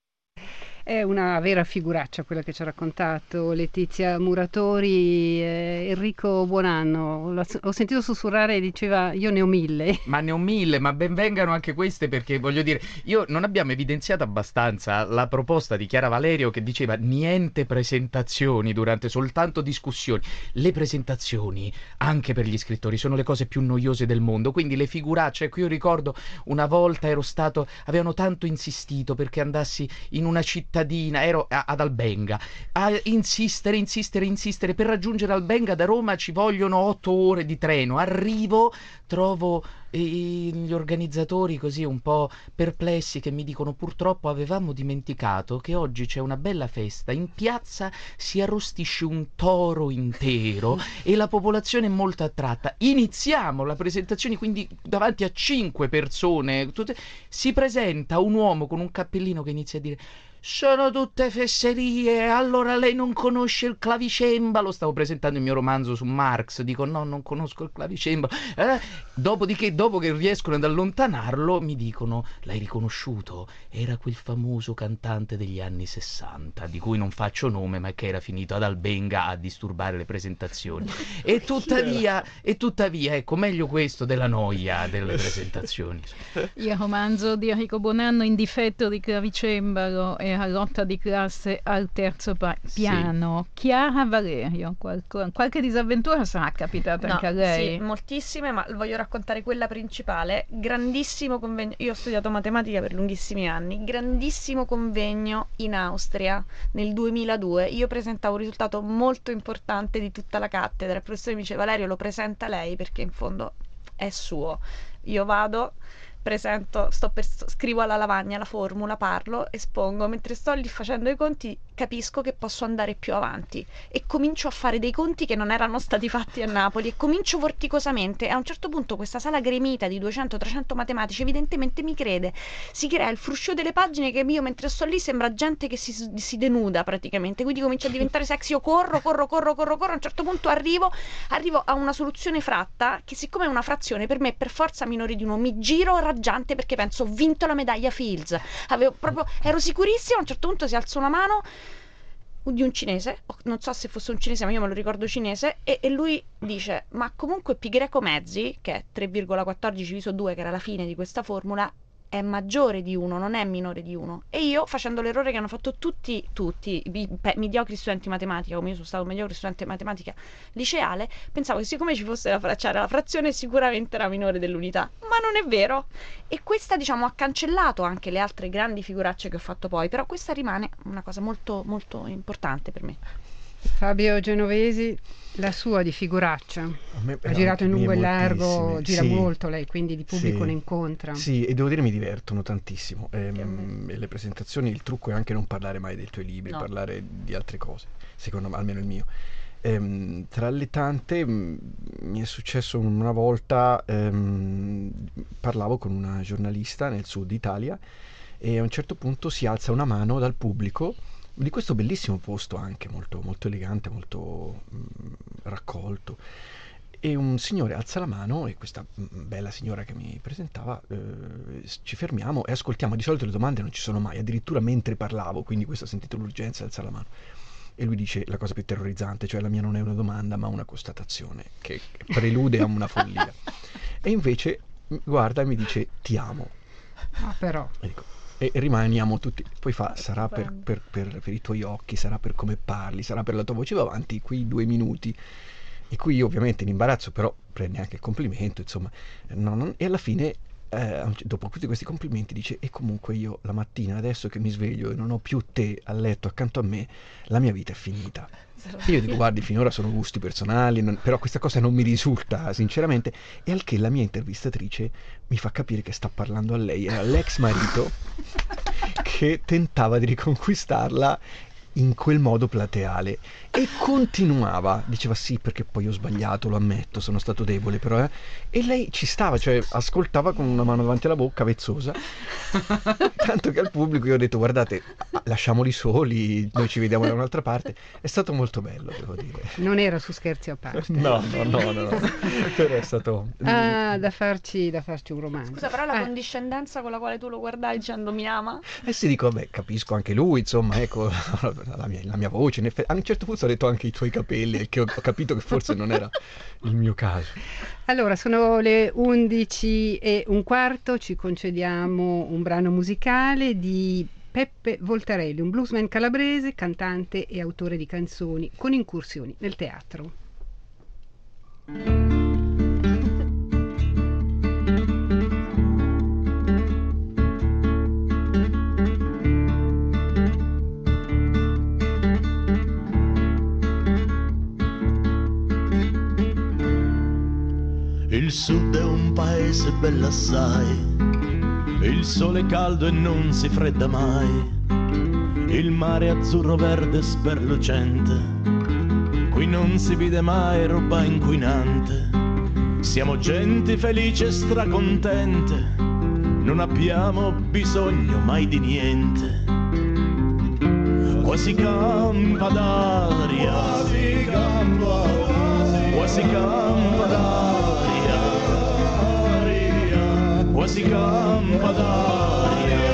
È una vera figuraccia quella che ci ha raccontato Letizia Muratori. eh, Enrico Buonanno, l'ho, ho sentito sussurrare e diceva io ne ho mille. Ma ne ho mille, ma ben vengano anche queste, perché voglio dire, io non abbiamo evidenziato abbastanza la proposta di Chiara Valerio che diceva niente presentazioni durante, soltanto discussioni. Le presentazioni, anche per gli scrittori, sono le cose più noiose del mondo, quindi le figuracce. Ecco, io ricordo una volta ero stato, avevano tanto insistito perché andassi in una cittadina, ero a, ad Albenga, a insistere, insistere, insistere. Per raggiungere Albenga da Roma ci vogliono otto ore di treno. Arrivo, trovo eh, gli organizzatori così un po' perplessi che mi dicono: purtroppo avevamo dimenticato che oggi c'è una bella festa, in piazza si arrostisce un toro intero e la popolazione è molto attratta. Iniziamo la presentazione, quindi davanti a cinque persone, tutte, si presenta un uomo con un cappellino che inizia a dire: sono tutte fesserie, allora lei non conosce il clavicembalo. Stavo presentando il mio romanzo su Marx, dico no, non conosco il clavicembalo. Eh? Dopodiché, dopo che riescono ad allontanarlo, mi dicono: l'hai riconosciuto? Era quel famoso cantante degli anni sessanta, di cui non faccio nome, ma che era finito ad Albenga a disturbare le presentazioni. E tuttavia, e tuttavia, ecco, meglio questo della noia delle presentazioni. Il romanzo di Enrico Buonanno, In difetto di clavicembalo, è a lotta di classe al terzo pa- piano. Sì. Chiara Valerio, qualco, qualche disavventura sarà capitata no, anche a lei? Sì, moltissime, ma voglio raccontare quella principale. Grandissimo convegno, io ho studiato matematica per lunghissimi anni, grandissimo convegno in Austria nel duemiladue. Io presentavo un risultato molto importante di tutta la cattedra. Il professore mi dice: Valerio, lo presenta lei perché in fondo è suo. Io vado, presento, sto per, scrivo alla lavagna la formula, parlo, espongo. Mentre sto lì facendo i conti capisco che posso andare più avanti e comincio a fare dei conti che non erano stati fatti a Napoli e comincio vorticosamente. A un certo punto questa sala gremita di duecento trecento matematici evidentemente mi crede, si crea il fruscio delle pagine che io mentre sto lì sembra gente che si, si denuda praticamente, quindi comincia a diventare sexy. Io corro, corro, corro, corro, corro. A un certo punto arrivo, arrivo a una soluzione fratta che, siccome è una frazione per me è per forza minore di uno, mi giro raggiante perché penso: ho vinto la medaglia Fields. Avevo proprio, ero sicurissima. A un certo punto si alza una mano di un cinese, non so se fosse un cinese ma io me lo ricordo cinese, e, e lui dice ma comunque pi greco mezzi, che è tre virgola quattordici diviso due, che era la fine di questa formula, è maggiore di uno, non è minore di uno. E io, facendo l'errore che hanno fatto tutti, tutti i pe- mediocri studenti di matematica, come io sono stato un mediocre studente di matematica liceale, pensavo che siccome ci fosse da fracciare la frazione sicuramente era minore dell'unità, ma non è vero. E questa, diciamo, ha cancellato anche le altre grandi figuracce che ho fatto poi, però questa rimane una cosa molto molto importante per me. Fabio Genovesi, la sua di figuraccia, me, ha girato in lungo e largo, gira sì. molto lei, quindi di pubblico sì. ne incontra. Sì, e devo dire mi divertono tantissimo. Ehm, le presentazioni, il trucco è anche non parlare mai dei tuoi libri, No. parlare di altre cose, secondo me, almeno il mio. Ehm, tra le tante mh, mi è successo una volta, ehm, parlavo con una giornalista nel sud Italia e a un certo punto si alza una mano dal pubblico di questo bellissimo posto, anche molto, molto elegante, molto mh, raccolto, e un signore alza la mano e questa mh, bella signora che mi presentava, eh, ci fermiamo e ascoltiamo. Di solito le domande non ci sono mai, addirittura mentre parlavo, quindi questo ha sentito l'urgenza e alza la mano. E lui dice la cosa più terrorizzante, cioè la mia non è una domanda ma una constatazione che prelude a una follia. E invece guarda e mi dice ti amo. Ah, però. E dico, e rimaniamo tutti, poi fa sarà per, per, per, per i tuoi occhi, sarà per come parli, sarà per la tua voce. Va avanti quei due minuti in cui io ovviamente in imbarazzo, però prende anche il complimento, insomma, no, non, e alla fine eh, dopo tutti questi complimenti dice e comunque io la mattina adesso che mi sveglio e non ho più te a letto accanto a me, la mia vita è finita. E io dico guardi, finora sono gusti personali, non, però questa cosa non mi risulta sinceramente, e al che la mia intervistatrice mi fa capire che sta parlando a lei, era l'ex marito che tentava di riconquistarla in quel modo plateale, e continuava, diceva sì perché poi ho sbagliato, lo ammetto, sono stato debole però eh. E lei ci stava, cioè ascoltava con una mano davanti alla bocca, vezzosa, tanto che al pubblico io ho detto guardate, lasciamoli soli, noi ci vediamo da un'altra parte. È stato molto bello, devo dire. Non era su Scherzi a parte. No, no, no, no, no. Però è stato ah, da farci, da farci un romanzo. Scusa, però la eh. condiscendenza con la quale tu lo guardavi dicendo mi ama? Eh sì, dico, vabbè, capisco anche lui, insomma, ecco, la mia, la mia voce, in effetti, a un certo punto ho detto anche i tuoi capelli, che ho, ho capito che forse non era il mio caso. Allora, sono le undici e un quarto, ci concediamo un brano musicale di Peppe Voltarelli, un bluesman calabrese, cantante e autore di canzoni con incursioni nel teatro. Il sud è un paese bell'assai, il sole è caldo e non si fredda mai, il mare azzurro verde sperlucente, qui non si vede mai roba inquinante, siamo gente felice e stracontente, non abbiamo bisogno mai di niente, quasi campa d'aria, quasi campa d'aria, quasi campa d'aria, quasi campa d'aria.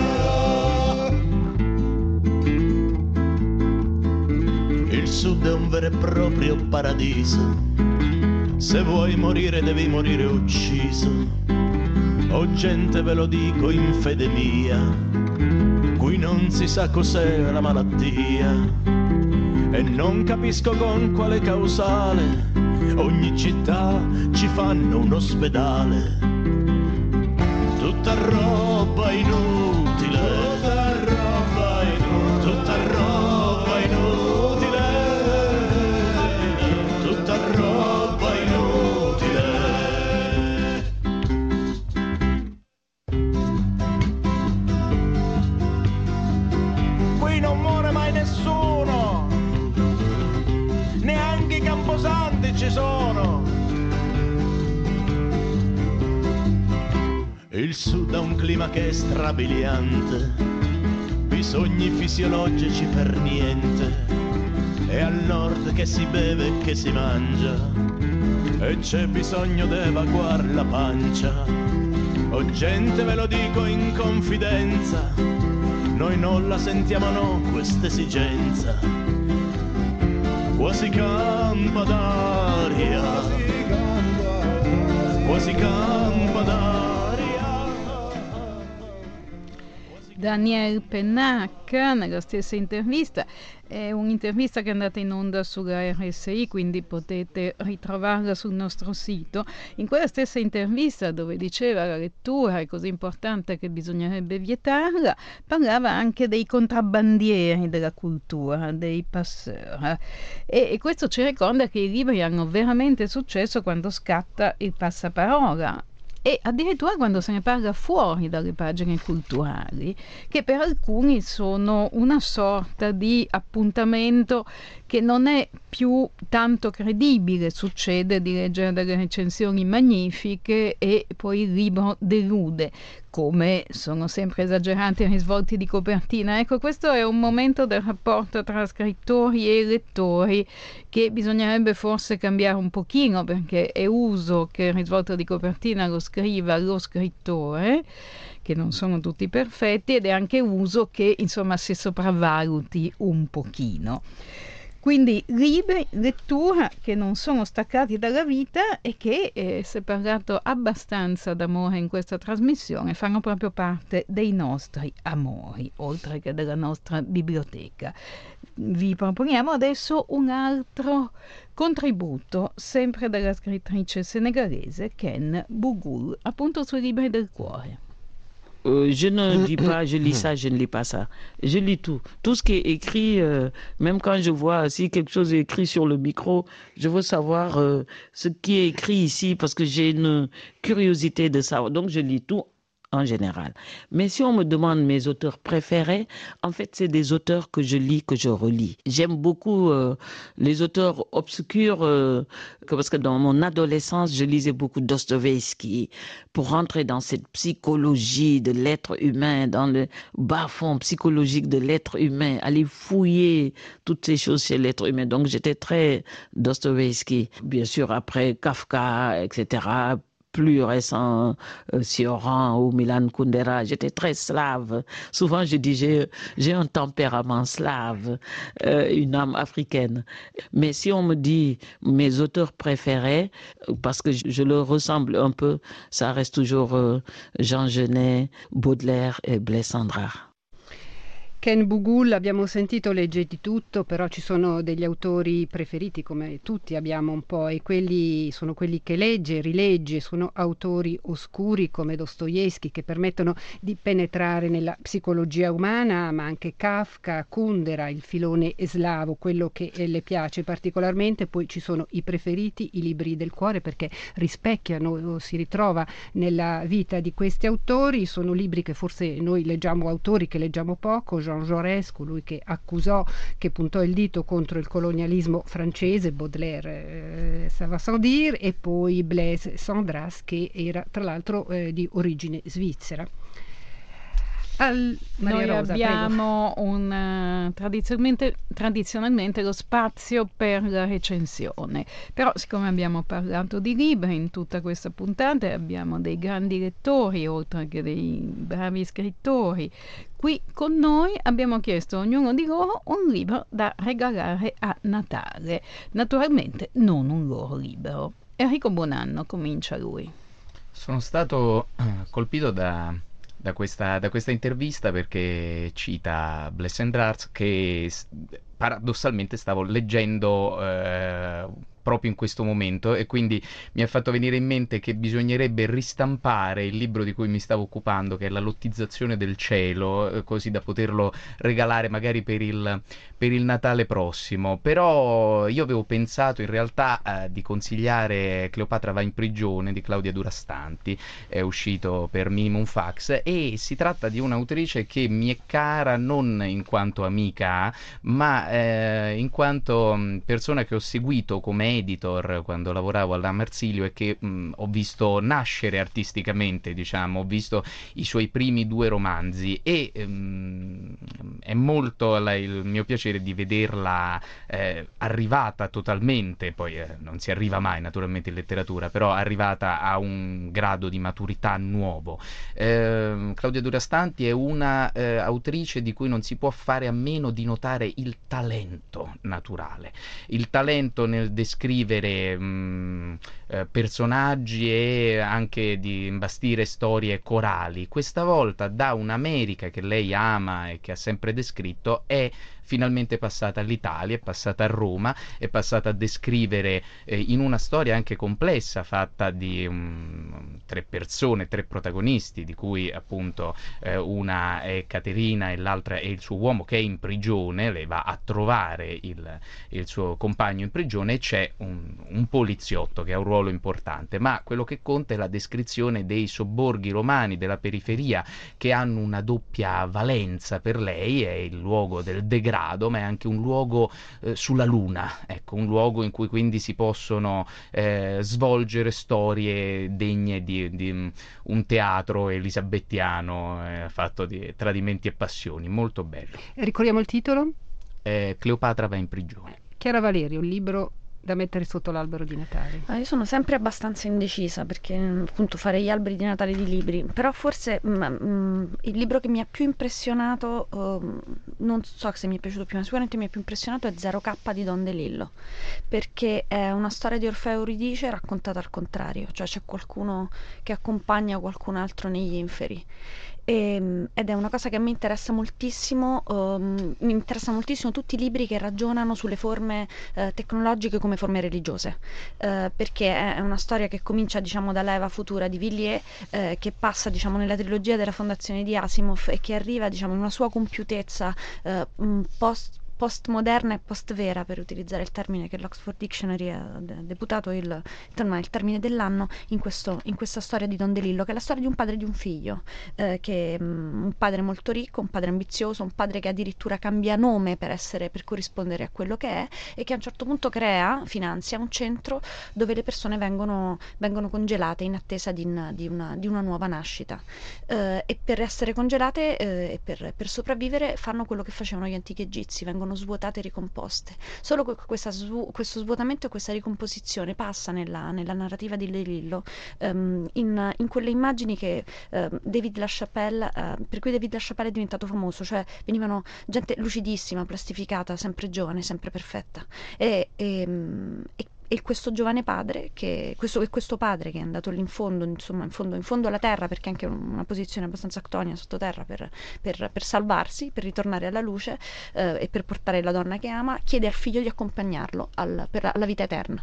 Il sud è un vero e proprio paradiso, se vuoi morire devi morire ucciso. Oh gente, ve lo dico in fede mia, qui non si sa cos'è la malattia e non capisco con quale causale ogni città ci fanno un ospedale. Tutta roba inutile, tutta roba inutile, tutta roba inutile, tutta roba inutile. Qui non muore mai nessuno, neanche i camposanti ci sono. Il sud ha un clima che è strabiliante, bisogni fisiologici per niente, è al nord che si beve e che si mangia, e c'è bisogno di evacuare la pancia. Oh gente, ve lo dico in confidenza, noi non la sentiamo no questa esigenza, quasi campa d'aria, quasi campa d'aria. Daniel Pennac nella stessa intervista, è un'intervista che è andata in onda sulla R S I, quindi potete ritrovarla sul nostro sito. In quella stessa intervista, dove diceva la lettura è così importante che bisognerebbe vietarla, parlava anche dei contrabbandieri della cultura, dei passeur, e, e questo ci ricorda che i libri hanno veramente successo quando scatta il passaparola, e addirittura quando se ne parla fuori dalle pagine culturali, che per alcuni sono una sorta di appuntamento che non è più tanto credibile. Succede di leggere delle recensioni magnifiche e poi il libro delude, come sono sempre esagerati i risvolti di copertina. Ecco, questo è un momento del rapporto tra scrittori e lettori che bisognerebbe forse cambiare un pochino, perché è uso che il risvolto di copertina lo scriva lo scrittore, che non sono tutti perfetti, ed è anche uso che insomma si sopravvaluti un pochino. Quindi libri, lettura che non sono staccati dalla vita e che, eh, si è parlato abbastanza d'amore in questa trasmissione, fanno proprio parte dei nostri amori, oltre che della nostra biblioteca. Vi proponiamo adesso un altro contributo, sempre dalla scrittrice senegalese Ken Bougoul, appunto sui libri del cuore. Euh, je ne dis pas, je lis ça, je ne lis pas ça. Je lis tout. Tout ce qui est écrit, euh, même quand je vois si quelque chose est écrit sur le micro, je veux savoir euh, ce qui est écrit ici parce que j'ai une curiosité de savoir. Donc je lis tout en général. Mais si on me demande mes auteurs préférés, en fait, c'est des auteurs que je lis, que je relis. J'aime beaucoup euh, les auteurs obscurs, euh, parce que dans mon adolescence, je lisais beaucoup Dostoïevski pour rentrer dans cette psychologie de l'être humain, dans le bas-fond psychologique de l'être humain, aller fouiller toutes ces choses chez l'être humain. Donc, j'étais très Dostoïevski. Bien sûr, après Kafka, et cetera, plus récent, euh, Cioran ou Milan Kundera, j'étais très slave. Souvent, je dis j'ai, j'ai un tempérament slave, euh, une âme africaine. Mais si on me dit mes auteurs préférés, parce que je, je leur ressemble un peu, ça reste toujours euh, Jean Genet, Baudelaire et Blaise Cendrars. Ken Bougoul, abbiamo sentito, legge di tutto, però ci sono degli autori preferiti, come tutti abbiamo un po', e quelli sono quelli che legge, rilegge, sono autori oscuri come Dostoevskij, che permettono di penetrare nella psicologia umana, ma anche Kafka, Kundera, il filone slavo, quello che le piace particolarmente. Poi ci sono i preferiti, i libri del cuore, perché rispecchiano, si ritrova nella vita di questi autori. Sono libri che forse noi leggiamo, autori che leggiamo poco, Jean Jaurès, colui che accusò, che puntò il dito contro il colonialismo francese, Baudelaire, eh, ça va sans dire, e poi Blaise Cendrars, che era tra l'altro eh, di origine svizzera. Al... Noi Rosa, abbiamo un, uh, tradizionalmente, tradizionalmente lo spazio per la recensione, però siccome abbiamo parlato di libri in tutta questa puntata, abbiamo dei grandi lettori oltre che dei bravi scrittori qui con noi, abbiamo chiesto a ognuno di loro un libro da regalare a Natale, naturalmente non un loro libro. Enrico Buonanno, comincia lui. Sono stato uh, colpito da Da questa, da questa intervista, perché cita Blaise Cendrars, che paradossalmente stavo leggendo eh, proprio in questo momento, e quindi mi ha fatto venire in mente che bisognerebbe ristampare il libro di cui mi stavo occupando, che è La lottizzazione del cielo, eh, così da poterlo regalare magari per il, per il Natale prossimo. Però io avevo pensato in realtà eh, di consigliare Cleopatra va in prigione di Claudia Durastanti, è uscito per Minimum Fax, e si tratta di un'autrice che mi è cara non in quanto amica, ma eh, in quanto mh, persona che ho seguito come editor quando lavoravo alla Marsilio e che mh, ho visto nascere artisticamente, diciamo, ho visto i suoi primi due romanzi e mh, è molto la, il mio piacere di vederla eh, arrivata totalmente, poi eh, non si arriva mai naturalmente in letteratura, però arrivata a un grado di maturità nuovo. Eh, Claudia Durastanti è una eh, autrice di cui non si può fare a meno di notare il talento naturale, il talento nel descrivere mh, eh, personaggi e anche di imbastire storie corali. Questa volta da un'America che lei ama e che ha sempre descritto è finalmente passata all'Italia, è passata a Roma, è passata a descrivere eh, in una storia anche complessa, fatta di um, tre persone, tre protagonisti, di cui appunto eh, una è Caterina e l'altra è il suo uomo che è in prigione, lei va a trovare il, il suo compagno in prigione e c'è un, un poliziotto che ha un ruolo importante, ma quello che conta è la descrizione dei sobborghi romani, della periferia, che hanno una doppia valenza per lei, è il luogo del degrado, ma è anche un luogo eh, sulla luna, ecco, un luogo in cui quindi si possono eh, svolgere storie degne di, di un teatro elisabettiano eh, fatto di tradimenti e passioni, molto bello. Ricordiamo il titolo? Eh, Cleopatra va in prigione. Chiara Valerio, un libro da mettere sotto l'albero di Natale? Ah, io sono sempre abbastanza indecisa perché appunto fare gli alberi di Natale di libri, però forse mm, mm, il libro che mi ha più impressionato, um, non so se mi è piaciuto più, ma sicuramente mi ha più impressionato è Zero K di Don DeLillo, perché è una storia di Orfeo e Euridice raccontata al contrario, cioè c'è qualcuno che accompagna qualcun altro negli inferi. E, ed è una cosa che a me interessa moltissimo, um, mi interessa moltissimo tutti i libri che ragionano sulle forme uh, tecnologiche come forme religiose, uh, perché è una storia che comincia, diciamo, dall'Eva futura di Villiers, uh, che passa, diciamo, nella trilogia della fondazione di Asimov e che arriva, diciamo, in una sua compiutezza uh, post postmoderna e post-vera, per utilizzare il termine che l'Oxford Dictionary ha deputato il, il termine dell'anno, in, questo, in questa storia di Don DeLillo, che è la storia di un padre e di un figlio, eh, che um, un padre molto ricco, un padre ambizioso, un padre che addirittura cambia nome per essere, per corrispondere a quello che è, e che a un certo punto crea, finanzia un centro dove le persone vengono, vengono congelate in attesa di, in, di, una, di una nuova nascita, eh, e per essere congelate eh, e per, per sopravvivere fanno quello che facevano gli antichi egizi, vengono svuotate e ricomposte. Solo questa svu- questo svuotamento e questa ricomposizione passa nella, nella narrativa di DeLillo um, in, in quelle immagini che uh, David LaChapelle, uh, per cui David LaChapelle è diventato famoso, cioè venivano gente lucidissima, plastificata, sempre giovane, sempre perfetta, e, e, e e questo giovane padre, che questo, questo padre che è andato lì in fondo, insomma in fondo, in fondo alla terra, perché anche una posizione abbastanza actonia sottoterra per, per, per salvarsi, per ritornare alla luce eh, e per portare la donna che ama, chiede al figlio di accompagnarlo al, per la vita eterna.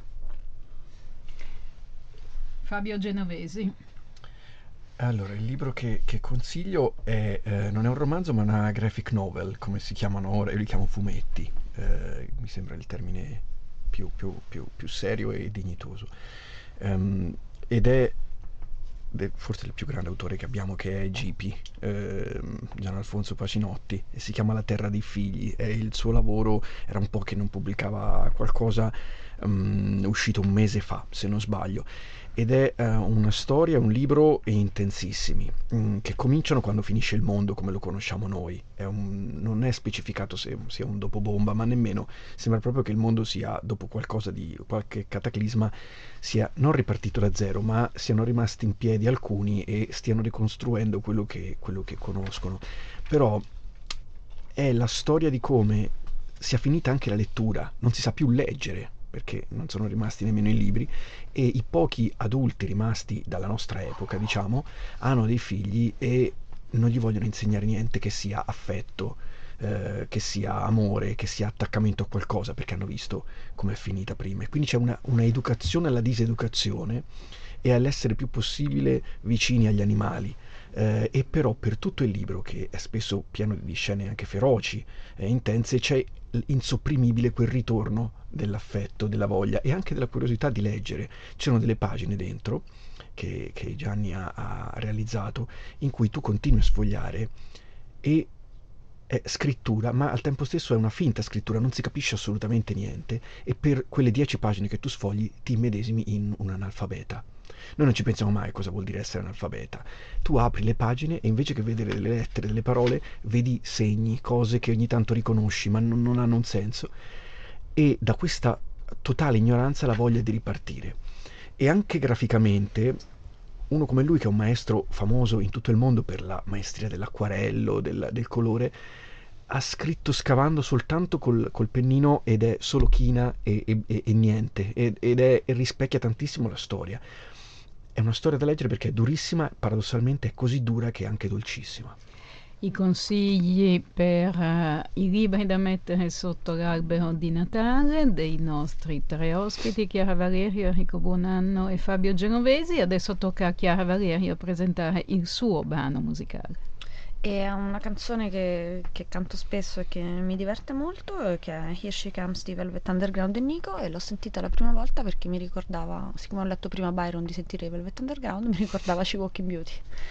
Fabio Genovesi. Allora, il libro che, che consiglio è, eh, non è un romanzo ma una graphic novel, come si chiamano ora, io li chiamo fumetti, eh, mi sembra il termine Più, più, più, più serio e dignitoso, um, ed è de, forse il più grande autore che abbiamo, che è G P, eh, Gian Alfonso Pacinotti, e si chiama La terra dei figli, e il suo lavoro era un po' che non pubblicava qualcosa, um, uscito un mese fa se non sbaglio, ed è uh, una storia, un libro intensissimi, um, che cominciano quando finisce il mondo come lo conosciamo noi. È un, non è specificato se sia un dopo bomba, ma nemmeno, sembra proprio che il mondo sia, dopo qualcosa di qualche cataclisma, sia non ripartito da zero, ma siano rimasti in piedi alcuni e stiano ricostruendo quello che, quello che conoscono. Però è la storia di come sia finita anche la lettura, non si sa più leggere, perché non sono rimasti nemmeno i libri, e i pochi adulti rimasti dalla nostra epoca, diciamo, hanno dei figli e non gli vogliono insegnare niente che sia affetto, eh, che sia amore, che sia attaccamento a qualcosa, perché hanno visto com'è finita prima. E quindi c'è una, una educazione alla diseducazione e all'essere più possibile vicini agli animali. Eh, e però per tutto il libro, che è spesso pieno di scene anche feroci e intense, c'è insopprimibile quel ritorno dell'affetto, della voglia e anche della curiosità di leggere. Ci sono delle pagine dentro che, che Gianni ha, ha realizzato, in cui tu continui a sfogliare e è scrittura, ma al tempo stesso è una finta scrittura, non si capisce assolutamente niente, e per quelle dieci pagine che tu sfogli ti immedesimi in un analfabeta. Noi non ci pensiamo mai a cosa vuol dire essere analfabeta. Tu apri le pagine e invece che vedere le lettere, le parole, vedi segni, cose che ogni tanto riconosci ma non, non hanno un senso, e da questa totale ignoranza la voglia di ripartire. E anche graficamente, uno come lui, che è un maestro famoso in tutto il mondo per la maestria dell'acquarello, del, del colore, ha scritto scavando soltanto col, col pennino, ed è solo china e, e, e niente, ed, ed è, e rispecchia tantissimo la storia. È una storia da leggere perché è durissima, paradossalmente è così dura che è anche dolcissima. I consigli per uh, i libri da mettere sotto l'albero di Natale dei nostri tre ospiti, Chiara Valerio, Enrico Buonanno e Fabio Genovesi. Adesso tocca a Chiara Valerio presentare il suo brano musicale. È una canzone che, che canto spesso e che mi diverte molto, che è Here She Comes di Velvet Underground e Nico, e l'ho sentita la prima volta perché mi ricordava, siccome ho letto prima Byron di sentire Velvet Underground, mi ricordava She Walking Beauty.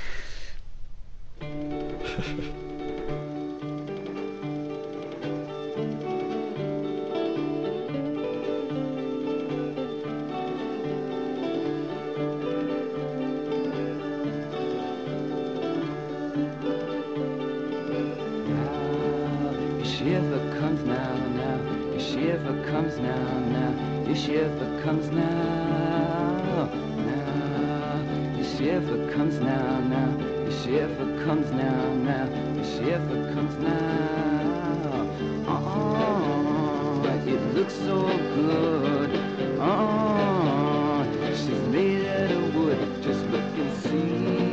She ever comes now, now, if she ever comes now, now, if she ever comes now, now, if she ever comes now, now, if she ever comes now, now, if she ever comes now, oh, it looks so good, oh, she's made out of wood, just look and see.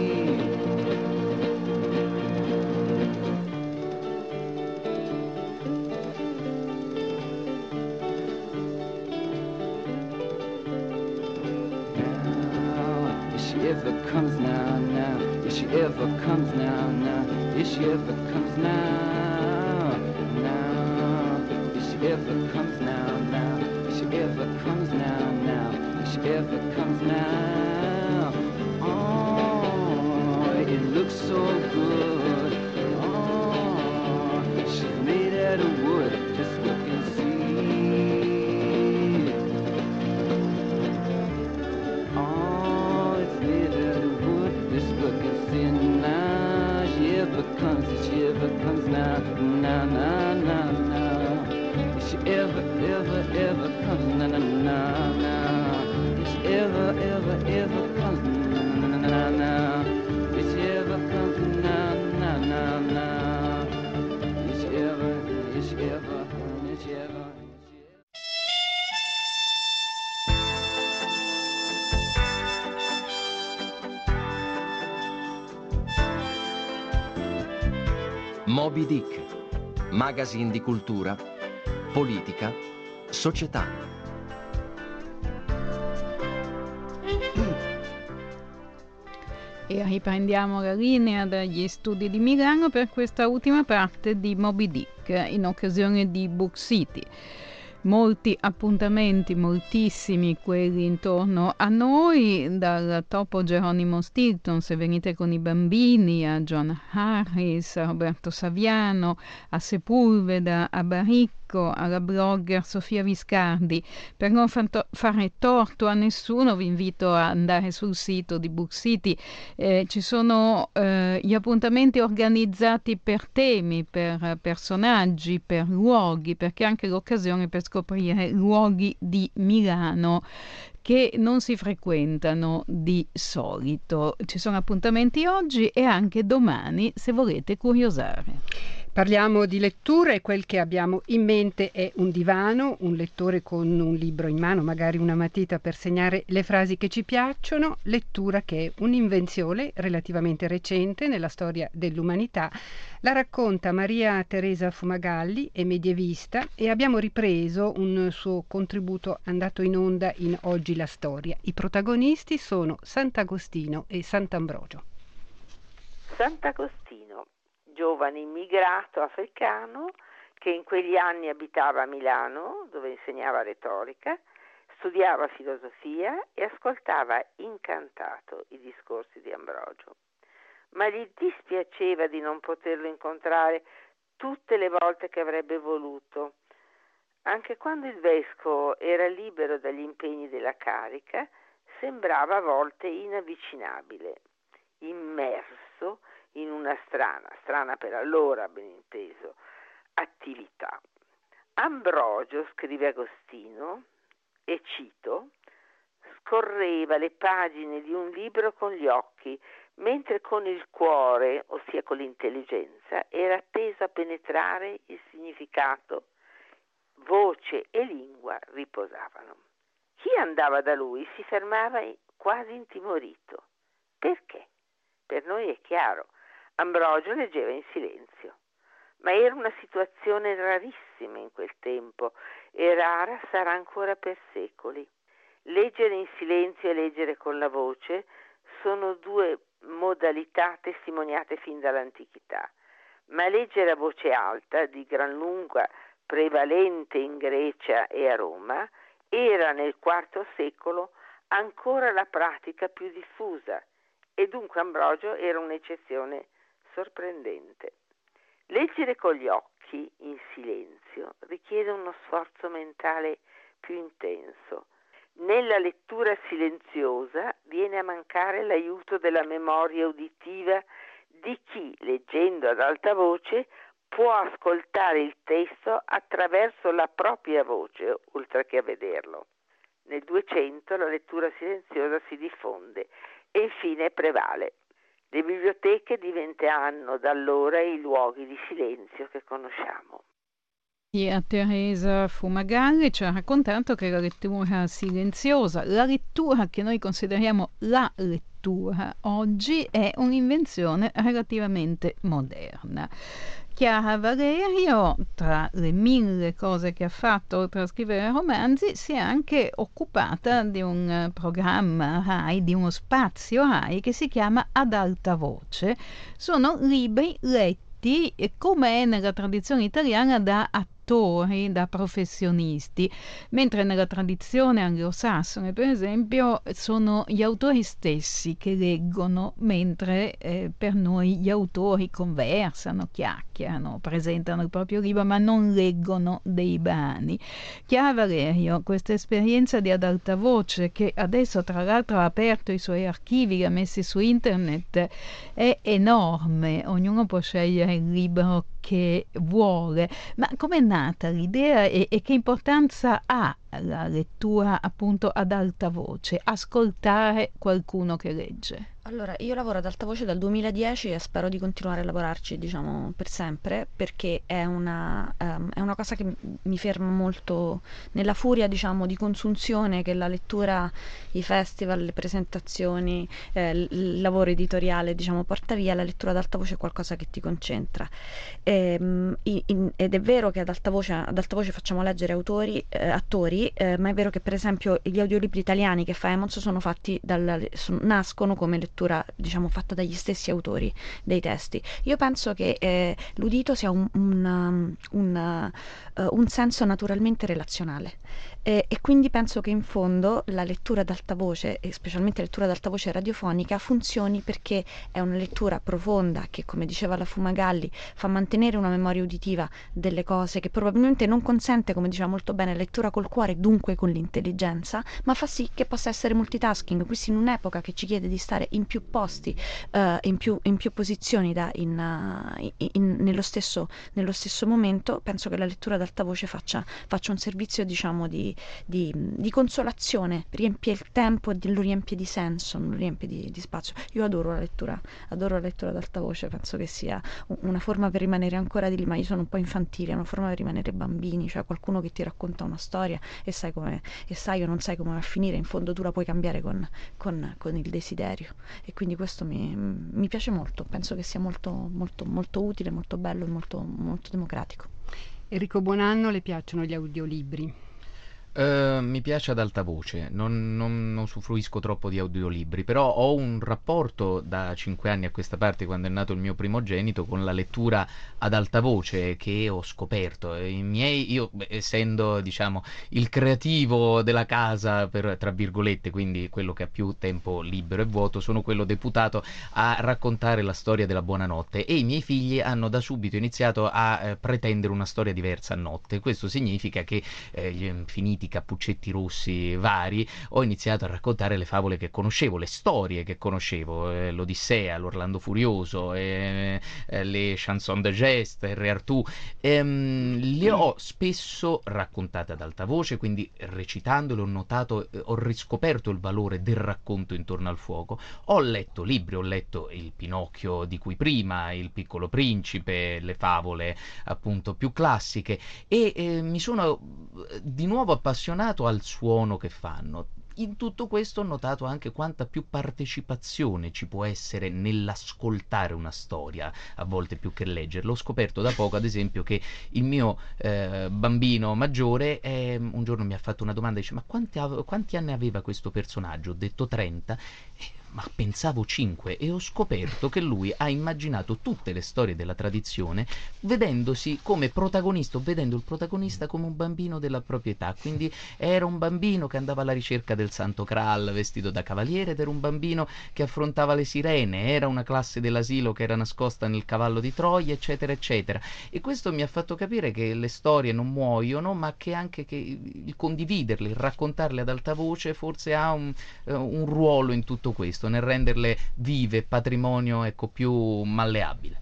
Ever comes now, now, if she ever comes now, now, if she ever comes now, now, if she ever comes now, now, if she ever comes now, now, if she ever comes now, oh, it looks so good, oh, she's made out of wood, just look and see. Comes, if she ever comes now, now, now, now, now. If she ever, ever, ever comes now, now, now, now. If she ever, ever, ever comes now, now, now, now. If she ever comes now, now, now, now. If she ever, if she ever, if she ever. Moby Dick, magazine di cultura, politica, società. E riprendiamo la linea dagli studi di Milano per questa ultima parte di Moby Dick in occasione di Book City. Molti appuntamenti, moltissimi quelli intorno a noi, dal topo Geronimo Stilton, Se venite con i bambini, a John Harris, a Roberto Saviano, a Sepulveda, a Baricco, alla blogger Sofia Viscardi. Per non fanto- fare torto a nessuno vi invito a andare sul sito di Book City, eh, ci sono eh, gli appuntamenti organizzati per temi, per personaggi, per luoghi, perché è anche l'occasione per scoprire luoghi di Milano che non si frequentano di solito. Ci sono appuntamenti oggi e anche domani se volete curiosare. Parliamo di lettura e quel che abbiamo in mente è un divano, un lettore con un libro in mano, magari una matita per segnare le frasi che ci piacciono, lettura che è un'invenzione relativamente recente nella storia dell'umanità. La racconta Maria Teresa Fumagalli, è medievista, e abbiamo ripreso un suo contributo andato in onda in Oggi la storia. I protagonisti sono Sant'Agostino e Sant'Ambrogio. Sant'Agostino, giovane immigrato africano che in quegli anni abitava a Milano, dove insegnava retorica, studiava filosofia e ascoltava incantato i discorsi di Ambrogio. Ma gli dispiaceva di non poterlo incontrare tutte le volte che avrebbe voluto. Anche quando il vescovo era libero dagli impegni della carica, sembrava a volte inavvicinabile, immerso in una strana, strana per allora, ben inteso, attività. Ambrogio, scrive Agostino, e cito, scorreva le pagine di un libro con gli occhi, mentre con il cuore, ossia con l'intelligenza, era atteso a penetrare il significato. Voce e lingua riposavano. Chi andava da lui si fermava quasi intimorito. Perché? Per noi è chiaro, Ambrogio leggeva in silenzio, ma era una situazione rarissima in quel tempo e rara sarà ancora per secoli. Leggere in silenzio e leggere con la voce sono due modalità testimoniate fin dall'antichità, ma leggere a voce alta, di gran lunga prevalente in Grecia e a Roma, era nel quarto secolo ancora la pratica più diffusa e dunque Ambrogio era un'eccezione sorprendente. Leggere con gli occhi in silenzio richiede uno sforzo mentale più intenso. Nella lettura silenziosa viene a mancare l'aiuto della memoria uditiva di chi, leggendo ad alta voce, può ascoltare il testo attraverso la propria voce, oltre che a vederlo. Nel Duecento la lettura silenziosa si diffonde e infine prevale. Le biblioteche diventeranno da allora i luoghi di silenzio che conosciamo. A Teresa Fumagalli ci ha raccontato che la lettura silenziosa, la lettura che noi consideriamo la lettura oggi, è un'invenzione relativamente moderna. Chiara Valerio, tra le mille cose che ha fatto oltre a scrivere romanzi, si è anche occupata di un programma RAI, di uno spazio RAI che si chiama Ad alta voce. Sono libri letti come è nella tradizione italiana da attori, da professionisti, mentre nella tradizione anglosassone, per esempio, sono gli autori stessi che leggono, mentre eh, per noi gli autori conversano, chiacchierano, presentano il proprio libro, ma non leggono dei brani. Chiara Valerio, questa esperienza di Ad alta voce, che adesso tra l'altro ha aperto i suoi archivi, li ha messi su internet, è enorme, ognuno può scegliere il libro che vuole, ma com'è nata l'idea e, e che importanza ha la lettura appunto ad alta voce, ascoltare qualcuno che legge? Allora, io lavoro ad alta voce dal duemiladieci e spero di continuare a lavorarci, diciamo, per sempre, perché è una, um, è una cosa che mi ferma molto nella furia, diciamo, di consunzione che la lettura, i festival, le presentazioni, eh, il lavoro editoriale, diciamo, porta via. La lettura ad alta voce è qualcosa che ti concentra. E, in, ed è vero che ad alta voce, ad alta voce facciamo leggere autori, eh, attori, eh, ma è vero che per esempio gli audiolibri italiani che fa Emons sono fatti dal, sono, nascono come lettura, diciamo, fatta dagli stessi autori dei testi. Io penso che eh, l'udito sia un, un, un, uh, un senso naturalmente relazionale eh, e quindi penso che in fondo la lettura ad alta voce, e specialmente la lettura ad alta voce radiofonica, funzioni perché è una lettura profonda che, come diceva la Fumagalli, fa mantenere una memoria uditiva delle cose, che probabilmente non consente, come diceva molto bene, la lettura col cuore, dunque con l'intelligenza, ma fa sì che possa essere multitasking. Quindi in un'epoca che ci chiede di stare in più posti, uh, in, più, in più posizioni da, in, uh, in, in, nello, stesso, nello stesso momento, penso che la lettura ad alta voce faccia, faccia un servizio, diciamo, di, di, di consolazione, riempie il tempo e lo riempie di senso, non lo riempie di, di spazio. Io adoro la lettura, adoro la lettura ad alta voce, penso che sia una forma per rimanere ancora di lì, ma io sono un po' infantile, è una forma per rimanere bambini, cioè qualcuno che ti racconta una storia e sai come, e sai o non sai come va a finire, in fondo tu la puoi cambiare con, con, con il desiderio. E quindi questo mi, mi piace molto, penso che sia molto, molto, molto utile, molto bello e molto, molto democratico. Enrico Buonanno, le piacciono gli audiolibri? Uh, mi piace ad alta voce, non, non, non usufruisco troppo di audiolibri, però ho un rapporto da cinque anni a questa parte, quando è nato il mio primogenito, con la lettura ad alta voce che ho scoperto. I miei, io essendo diciamo il creativo della casa, per, tra virgolette, quindi quello che ha più tempo libero e vuoto, sono quello deputato a raccontare la storia della buonanotte, e i miei figli hanno da subito iniziato a eh, pretendere una storia diversa a notte. Questo significa che eh, gli infiniti cappuccetti rossi vari ho iniziato a raccontare le favole che conoscevo, le storie che conoscevo, eh, l'Odissea, l'Orlando Furioso, eh, eh, le chanson de geste, il Re Artù. Ehm, le ho spesso raccontate ad alta voce, quindi recitandole ho notato, eh, ho riscoperto il valore del racconto intorno al fuoco. Ho letto libri, ho letto il Pinocchio di cui prima, il Piccolo Principe, le favole appunto più classiche, e eh, mi sono di nuovo appassionato al suono che fanno. In tutto questo ho notato anche quanta più partecipazione ci può essere nell'ascoltare una storia, a volte più che leggerla. Ho scoperto da poco, ad esempio, che il mio eh, bambino maggiore eh, un giorno mi ha fatto una domanda, dice: ma quanti, quanti anni aveva questo personaggio? Ho detto trenta. Eh, ma pensavo cinque, e ho scoperto che lui ha immaginato tutte le storie della tradizione vedendosi come protagonista, o vedendo il protagonista come un bambino della propria età. Quindi era un bambino che andava alla ricerca del Santo Graal vestito da cavaliere, ed era un bambino che affrontava le sirene, era una classe dell'asilo che era nascosta nel cavallo di Troia, eccetera eccetera. E questo mi ha fatto capire che le storie non muoiono, ma che anche che il condividerle, il raccontarle ad alta voce forse ha un, uh, un ruolo in tutto questo, nel renderle vive, patrimonio ecco più malleabile.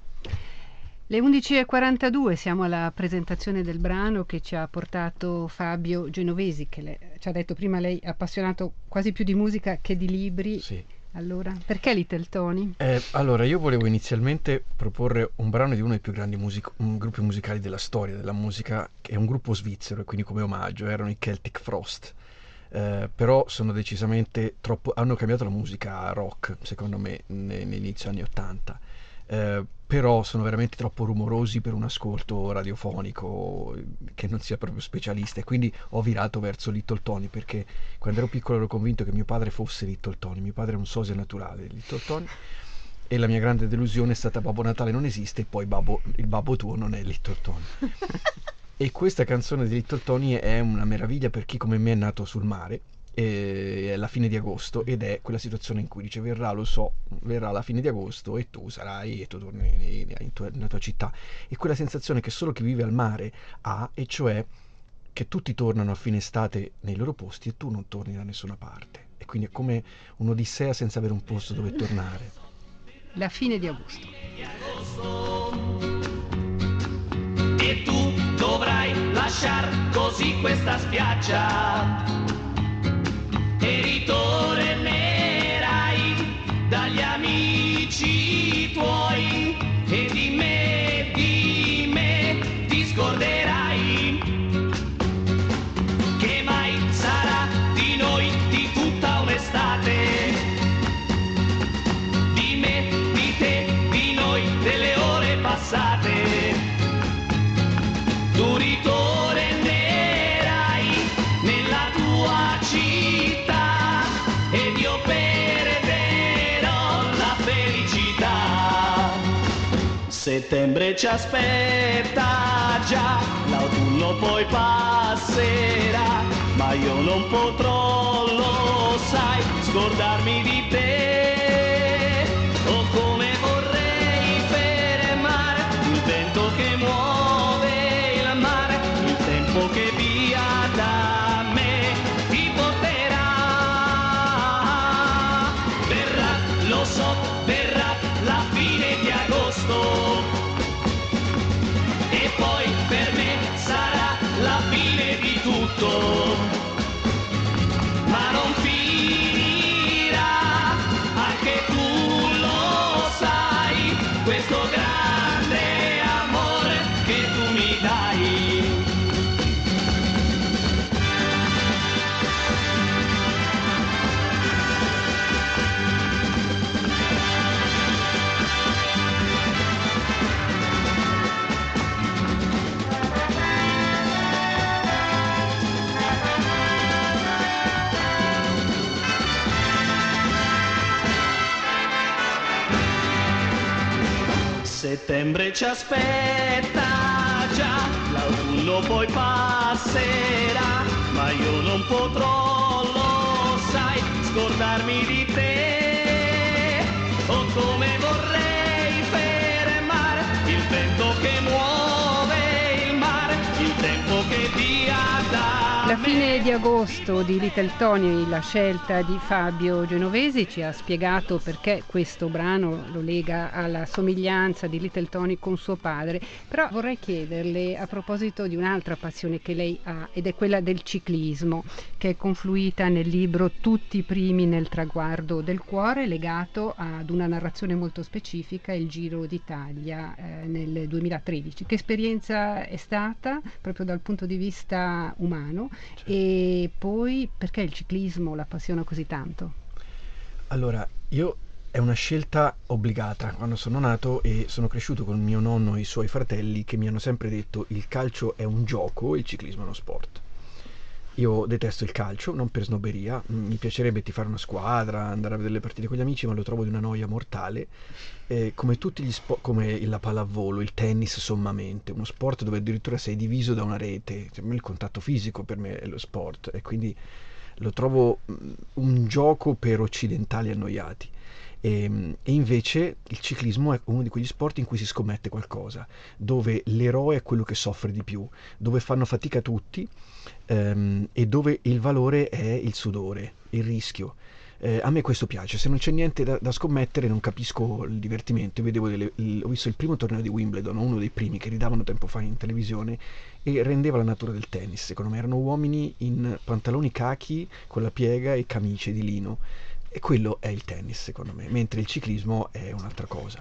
Le undici e quarantadue, siamo alla presentazione del brano che ci ha portato Fabio Genovesi, che le, ci ha detto prima lei è appassionato quasi più di musica che di libri. Sì. Allora, perché Little Tony? Eh, allora, io volevo inizialmente proporre un brano di uno dei più grandi music- gruppi musicali della storia della musica, che è un gruppo svizzero, e quindi come omaggio erano i Celtic Frost. Eh, però sono decisamente troppo, hanno cambiato la musica rock secondo me ne, negli anni ottanta, eh, però sono veramente troppo rumorosi per un ascolto radiofonico che non sia proprio specialista, e quindi ho virato verso Little Tony, perché quando ero piccolo ero convinto che mio padre fosse Little Tony. Mio padre è un sosia naturale di Little Tony, e la mia grande delusione è stata: Babbo Natale non esiste, e poi babbo, il babbo tuo non è Little Tony. E questa canzone di Little Tony è una meraviglia per chi come me è nato sul mare, e è la fine di agosto, ed è quella situazione in cui dice: verrà, lo so, verrà la fine di agosto e tu sarai, e tu torni in tua, nella tua città. E quella sensazione che solo chi vive al mare ha, e cioè che tutti tornano a fine estate nei loro posti e tu non torni da nessuna parte, e quindi è come un'odissea senza avere un posto dove tornare. La fine di agosto. E tu dovrai lasciar così questa spiaggia e ritornerai dagli amici tuoi, e di me, di me ti scorderai, che mai sarà di noi di tutta un'estate, di me, di te, di noi, delle ore passate. Tu ritornerai nella tua città ed io perderò la felicità. Settembre ci aspetta già, l'autunno poi passerà, ma io non potrò, lo sai, scordarmi di te. Oh, come vorrei fermare il vento che muove il mare, il tempo che via da me ti porterà. Verrà, lo so, verrà la fine di agosto, e poi per me sarà la fine di tutto, ma non finirà Settembre ci aspetta già, l'autunno poi passerà, ma io non potrò, lo sai, scordarmi di te. Oh, come vorrei fermare il vento che muove il mare, il tempo che via da La fine di agosto di Little Tony, la scelta di Fabio Genovesi, ci ha spiegato perché questo brano lo lega alla somiglianza di Little Tony con suo padre, però vorrei chiederle a proposito di un'altra passione che lei ha, ed è quella del ciclismo, che è confluita nel libro Tutti i primi nel traguardo del cuore, legato ad una narrazione molto specifica, il Giro d'Italia eh, nel duemilatredici. Che esperienza è stata proprio dal punto di vista umano? Certo. E poi perché il ciclismo la appassiona così tanto? Allora, io è una scelta obbligata. Quando sono nato e sono cresciuto con mio nonno e i suoi fratelli che mi hanno sempre detto il calcio è un gioco, il ciclismo è uno sport. Io detesto il calcio, non per snobberia, mi piacerebbe tifare una squadra, andare a vedere le partite con gli amici, ma lo trovo di una noia mortale, eh, come tutti gli sport, come la pallavolo, il tennis sommamente, uno sport dove addirittura sei diviso da una rete. Cioè, il contatto fisico per me è lo sport e quindi lo trovo un gioco per occidentali annoiati. E, e invece il ciclismo è uno di quegli sport in cui si scommette qualcosa, dove l'eroe è quello che soffre di più, dove fanno fatica tutti, ehm, e dove il valore è il sudore, il rischio. Eh, a me questo piace, se non c'è niente da, da scommettere non capisco il divertimento. Io vedevo delle, il, ho visto il primo torneo di Wimbledon, uno dei primi che ridavano tempo fa in televisione, e rendeva la natura del tennis. Secondo me erano uomini in pantaloni cachi con la piega e camicie di lino, e quello è il tennis secondo me, mentre il ciclismo è un'altra cosa.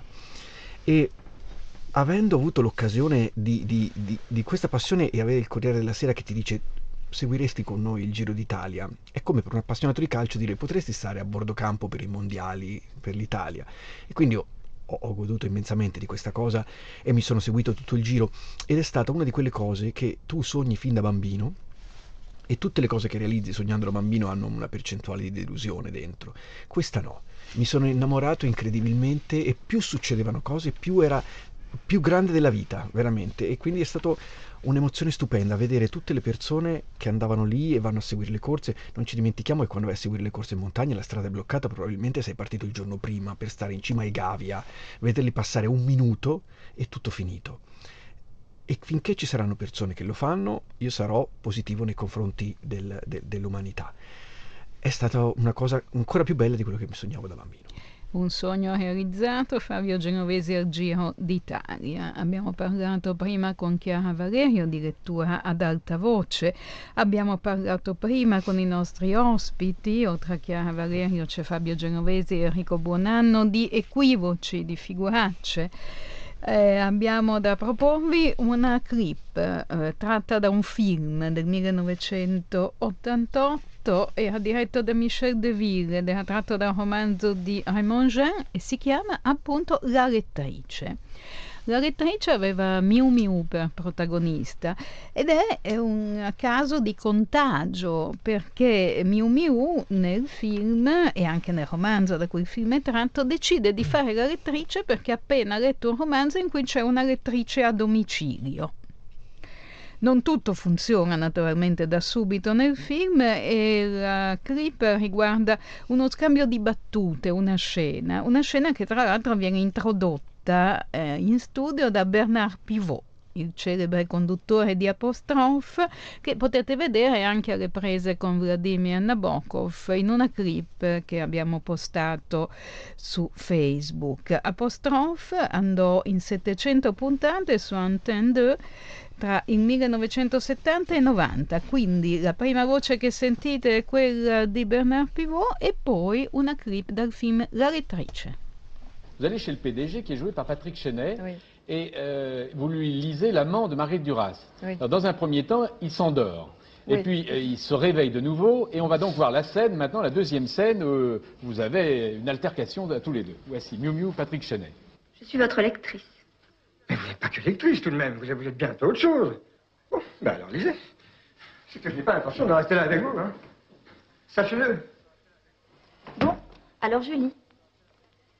E avendo avuto l'occasione di, di, di, di questa passione e avere il Corriere della Sera che ti dice seguiresti con noi il Giro d'Italia, è come per un appassionato di calcio dire potresti stare a bordo campo per i mondiali, per l'Italia. E quindi ho, ho goduto immensamente di questa cosa e mi sono seguito tutto il giro, ed è stata una di quelle cose che tu sogni fin da bambino, e tutte le cose che realizzi sognando da bambino hanno una percentuale di delusione dentro. Questa no, mi sono innamorato incredibilmente e più succedevano cose più era più grande della vita, veramente. E quindi è stato un'emozione stupenda vedere tutte le persone che andavano lì e vanno a seguire le corse. Non ci dimentichiamo che quando vai a seguire le corse in montagna la strada è bloccata, probabilmente sei partito il giorno prima per stare in cima ai Gavia, vederli passare un minuto e tutto finito. E finché ci saranno persone che lo fanno, io sarò positivo nei confronti del, de, dell'umanità. È stata una cosa ancora più bella di quello che mi sognavo da bambino. Un sogno realizzato, Fabio Genovesi al Giro d'Italia. Abbiamo parlato prima con Chiara Valerio di lettura ad alta voce, abbiamo parlato prima con i nostri ospiti, oltre a Chiara Valerio c'è Fabio Genovesi e Enrico Buonanno, di equivoci, di figuracce. Eh, abbiamo da proporvi una clip eh, tratta da un film del millenovecentottantotto, era diretto da Michel Deville ed era tratto da un romanzo di Raymond Jean e si chiama appunto La lettrice. La lettrice aveva Miu Miu per protagonista ed è un caso di contagio, perché Miu Miu nel film e anche nel romanzo da cui il film è tratto decide di fare la lettrice perché ha appena letto un romanzo in cui c'è una lettrice a domicilio. Non tutto funziona naturalmente da subito nel film e la clip riguarda uno scambio di battute, una scena, una scena che tra l'altro viene introdotta eh, in studio da Bernard Pivot, il celebre conduttore di Apostrophe, che potete vedere anche alle prese con Vladimir Nabokov in una clip che abbiamo postato su Facebook. Apostrophe andò in settecento puntate su Antenne due tra il millenovecentosettanta e novanta, quindi la prima voce che sentite è quella di Bernard Pivot e poi una clip dal film La lettrice. Vous allez chez le P D G qui est joué par Patrick Chenet, oui. Et euh, vous lui lisez l'amant de Marguerite Duras. Oui. Alors, dans un premier temps, il s'endort. Oui. Et puis euh, il se réveille de nouveau et on va donc voir la scène, maintenant la deuxième scène, où vous avez une altercation à tous les deux. Voici Miu Miu, Patrick Chenet. Je suis votre lectrice. Mais vous n'êtes pas que lectrice tout de même, vous êtes, vous êtes bientôt autre chose. Bon, ben alors lisez. C'est que je n'ai pas l'intention de rester là avec vous, hein. Sachez-le. Bon, alors je lis.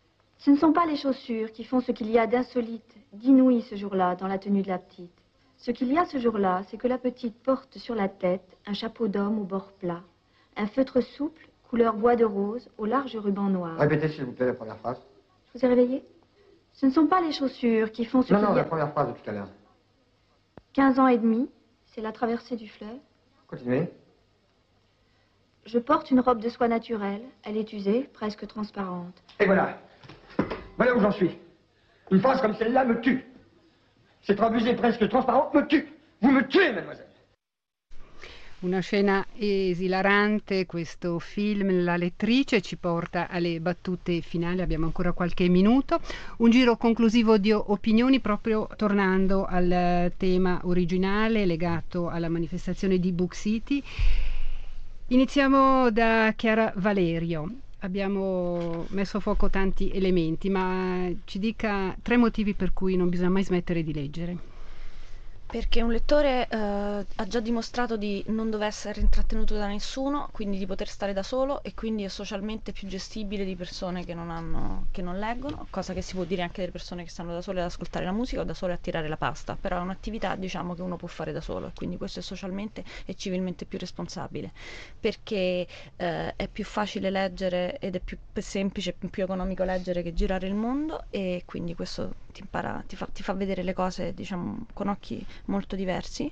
Ce ne sont pas les chaussures qui font ce qu'il y a d'insolite, d'inouï ce jour-là dans la tenue de la petite. Ce qu'il y a ce jour-là, c'est que la petite porte sur la tête un chapeau d'homme au bord plat, un feutre souple, couleur bois de rose, au large ruban noir. Répétez s'il vous plaît la première phrase. Je vous ai réveillé? Ce ne sont pas les chaussures qui font ce Non, qu'il non, y a... la première phrase de tout à l'heure. quinze ans et demi, c'est la traversée du fleuve. Continuez. Je porte une robe de soie naturelle, elle est usée, presque transparente. Et voilà. Voilà où j'en suis. Une phrase comme celle-là me tue. Cette robe usée presque transparente me tue. Vous me tuez, mademoiselle. Una scena esilarante, questo film. La lettrice ci porta alle battute finali, abbiamo ancora qualche minuto. Un giro conclusivo di opinioni, proprio tornando al tema originale legato alla manifestazione di Book City. Iniziamo da Chiara Valerio. Abbiamo messo a fuoco tanti elementi, ma ci dica tre motivi per cui non bisogna mai smettere di leggere. Perché un lettore eh, ha già dimostrato di non dover essere intrattenuto da nessuno, quindi di poter stare da solo, e quindi è socialmente più gestibile di persone che non hanno, che non leggono, cosa che si può dire anche delle persone che stanno da sole ad ascoltare la musica o da sole a tirare la pasta, però è un'attività, diciamo, che uno può fare da solo, e quindi questo è socialmente e civilmente più responsabile, perché eh, è più facile leggere ed è più semplice, più economico leggere che girare il mondo, e quindi questo ti impara, ti fa, ti fa vedere le cose, diciamo, con occhi molto diversi.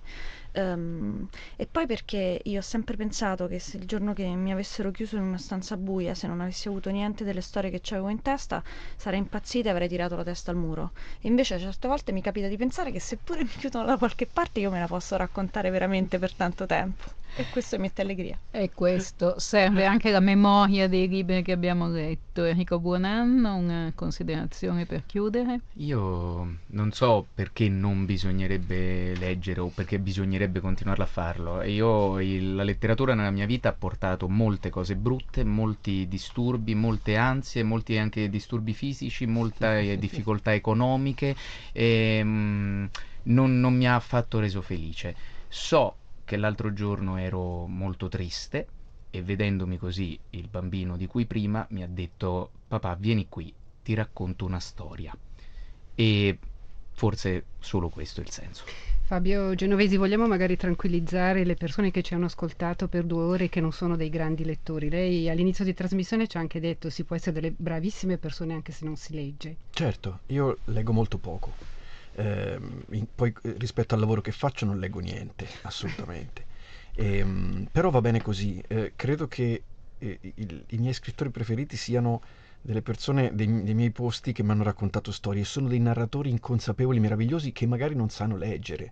Um, e poi perché io ho sempre pensato che se il giorno che mi avessero chiuso in una stanza buia, se non avessi avuto niente delle storie che avevo in testa, sarei impazzita e avrei tirato la testa al muro. E invece certe volte mi capita di pensare che seppure mi chiudono da qualche parte, io me la posso raccontare veramente per tanto tempo, e questo mi mette allegria. E questo serve anche la memoria dei libri che abbiamo letto. Enrico Buonanno, una considerazione per chiudere? Io non so perché non bisognerebbe leggere o perché bisognerebbe continuarla a farlo. Io, il, la letteratura nella mia vita ha portato molte cose brutte, molti disturbi, molte ansie, molti anche disturbi fisici, molte difficoltà economiche, e mh, non, non mi ha affatto reso felice. So che l'altro giorno ero molto triste e vedendomi così il bambino di cui prima mi ha detto: papà, vieni qui, ti racconto una storia. E forse solo questo è il senso. Fabio Genovesi, vogliamo magari tranquillizzare le persone che ci hanno ascoltato per due ore e che non sono dei grandi lettori. Lei all'inizio di trasmissione ci ha anche detto si può essere delle bravissime persone anche se non si legge. Certo, io leggo molto poco. Eh, poi rispetto al lavoro che faccio non leggo niente, assolutamente. E, però va bene così. Eh, credo che eh, il, i miei scrittori preferiti siano delle persone dei, dei miei posti che mi hanno raccontato storie. Sono dei narratori inconsapevoli, meravigliosi, che magari non sanno leggere.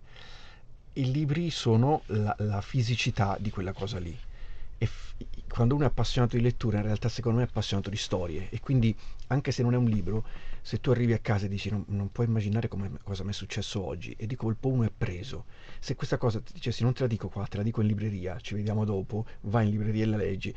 I libri sono la, la fisicità di quella cosa lì. E f- quando uno è appassionato di lettura, in realtà secondo me è appassionato di storie, e quindi anche se non è un libro, se tu arrivi a casa e dici non, non puoi immaginare come, cosa mi è successo oggi, e di colpo uno è preso. Se questa cosa ti dicessi non te la dico qua, te la dico in libreria, ci vediamo dopo, vai in libreria e la leggi,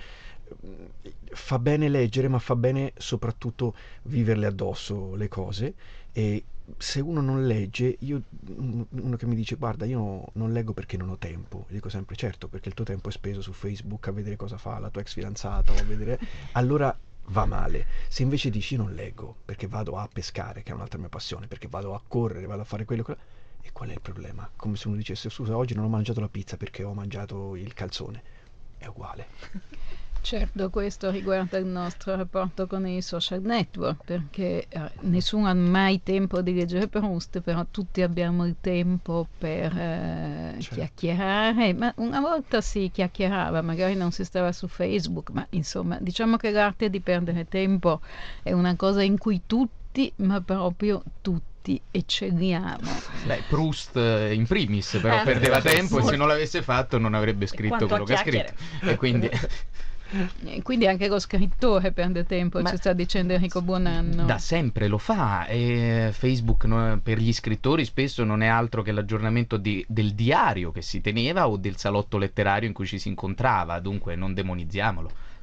fa bene leggere, ma fa bene soprattutto viverle addosso le cose. E se uno non legge, io uno che mi dice guarda io non leggo perché non ho tempo, gli dico sempre certo, perché il tuo tempo è speso su Facebook a vedere cosa fa la tua ex fidanzata o a vedere, allora va male. Se invece dici io non leggo perché vado a pescare, che è un'altra mia passione, perché vado a correre, vado a fare quello, quello, e qual è il problema? Come se uno dicesse scusa oggi non ho mangiato la pizza perché ho mangiato il calzone, è uguale. Certo, questo riguarda il nostro rapporto con i social network, perché eh, nessuno ha mai tempo di leggere Proust, però tutti abbiamo il tempo per eh, certo. chiacchierare, ma una volta si chiacchierava, magari non si stava su Facebook, ma insomma diciamo che l'arte di perdere tempo è una cosa in cui tutti, ma proprio tutti, eccelliamo. Beh, Proust in primis però eh, perdeva tempo, e se non l'avesse fatto non avrebbe scritto quello che ha scritto, e quindi... E quindi anche lo scrittore perde tempo, ma ci sta dicendo Enrico Buonanno. Da sempre lo fa, e Facebook no, per gli scrittori spesso non è altro che l'aggiornamento di, del diario che si teneva o del salotto letterario in cui ci si incontrava, dunque non demonizziamolo.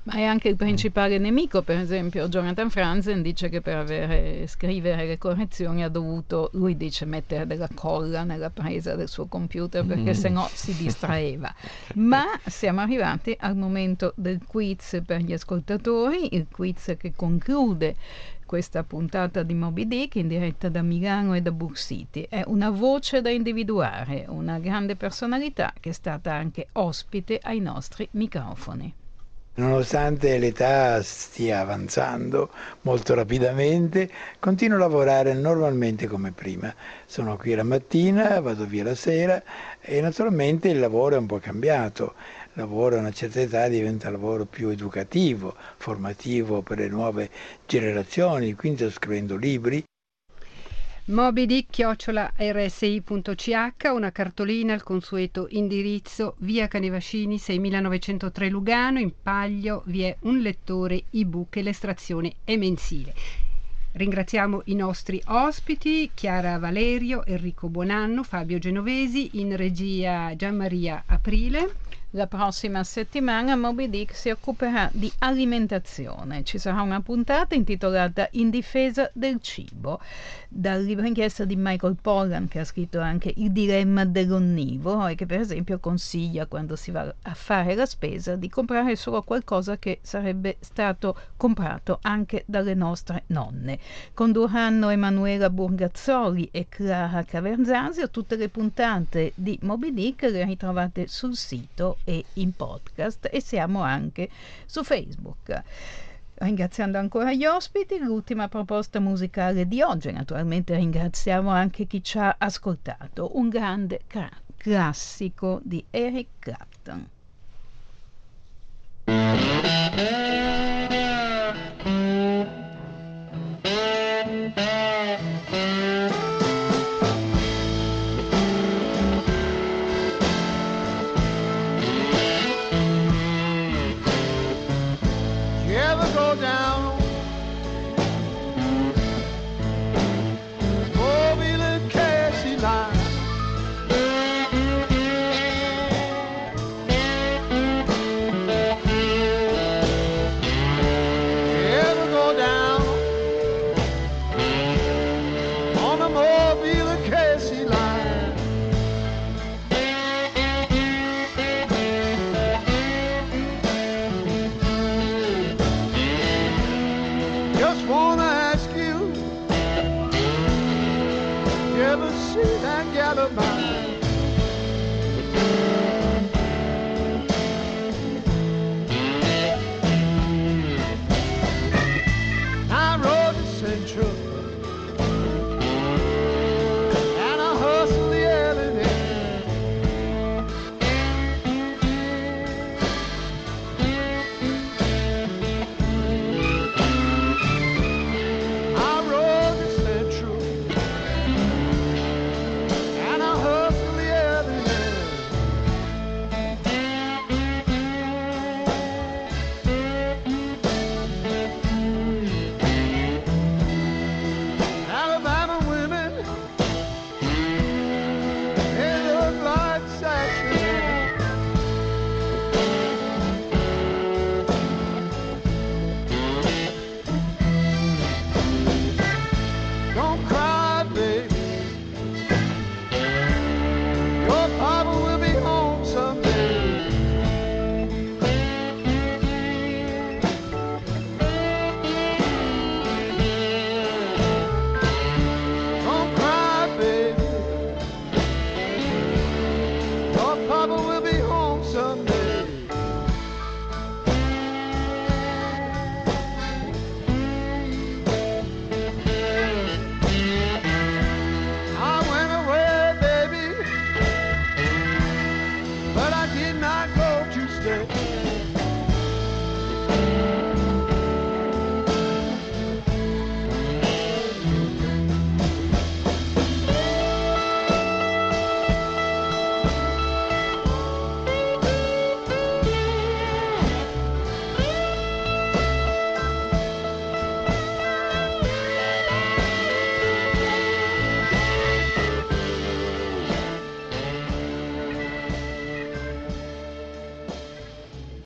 Ma è anche il principale nemico, per esempio Jonathan Franzen dice che per avere, scrivere le correzioni ha dovuto, lui dice, mettere della colla nella presa del suo computer perché Mm. sennò si distraeva. Ma siamo arrivati al momento del quiz per gli ascoltatori, il quiz che conclude questa puntata di Moby Dick in diretta da Milano e da Book City. È una voce da individuare, una grande personalità che è stata anche ospite ai nostri microfoni. Nonostante l'età stia avanzando molto rapidamente, continuo a lavorare normalmente come prima. Sono qui la mattina, vado via la sera e naturalmente il lavoro è un po' cambiato. Il lavoro a una certa età diventa un lavoro più educativo, formativo per le nuove generazioni, quindi sto scrivendo libri. Moby Dick chiocciola R S I punto C H, una cartolina al consueto indirizzo via Canevascini seimilanovecentotre Lugano, in Paglio vi è un lettore ebook e l'estrazione è mensile. Ringraziamo i nostri ospiti, Chiara Valerio, Enrico Buonanno, Fabio Genovesi, in regia Gianmaria Aprile. La prossima settimana Moby Dick si occuperà di alimentazione. Ci sarà una puntata intitolata In difesa del cibo, dal libro inchiesta di Michael Pollan, che ha scritto anche Il dilemma dell'onnivoro e che per esempio consiglia, quando si va a fare la spesa, di comprare solo qualcosa che sarebbe stato comprato anche dalle nostre nonne. Condurranno Emanuela Burgazzoli e Clara Caverzasio. Tutte le puntate di Moby Dick le ritrovate sul sito e in podcast, e siamo anche su Facebook. Ringraziando ancora gli ospiti, l'ultima proposta musicale di oggi, naturalmente ringraziamo anche chi ci ha ascoltato, un grande cra- classico di Eric Clapton. Go down Mobile and Cassie line. Ever go down on the Mobile and Cassie line? Just wanna ask you, you ever see that gal of mine?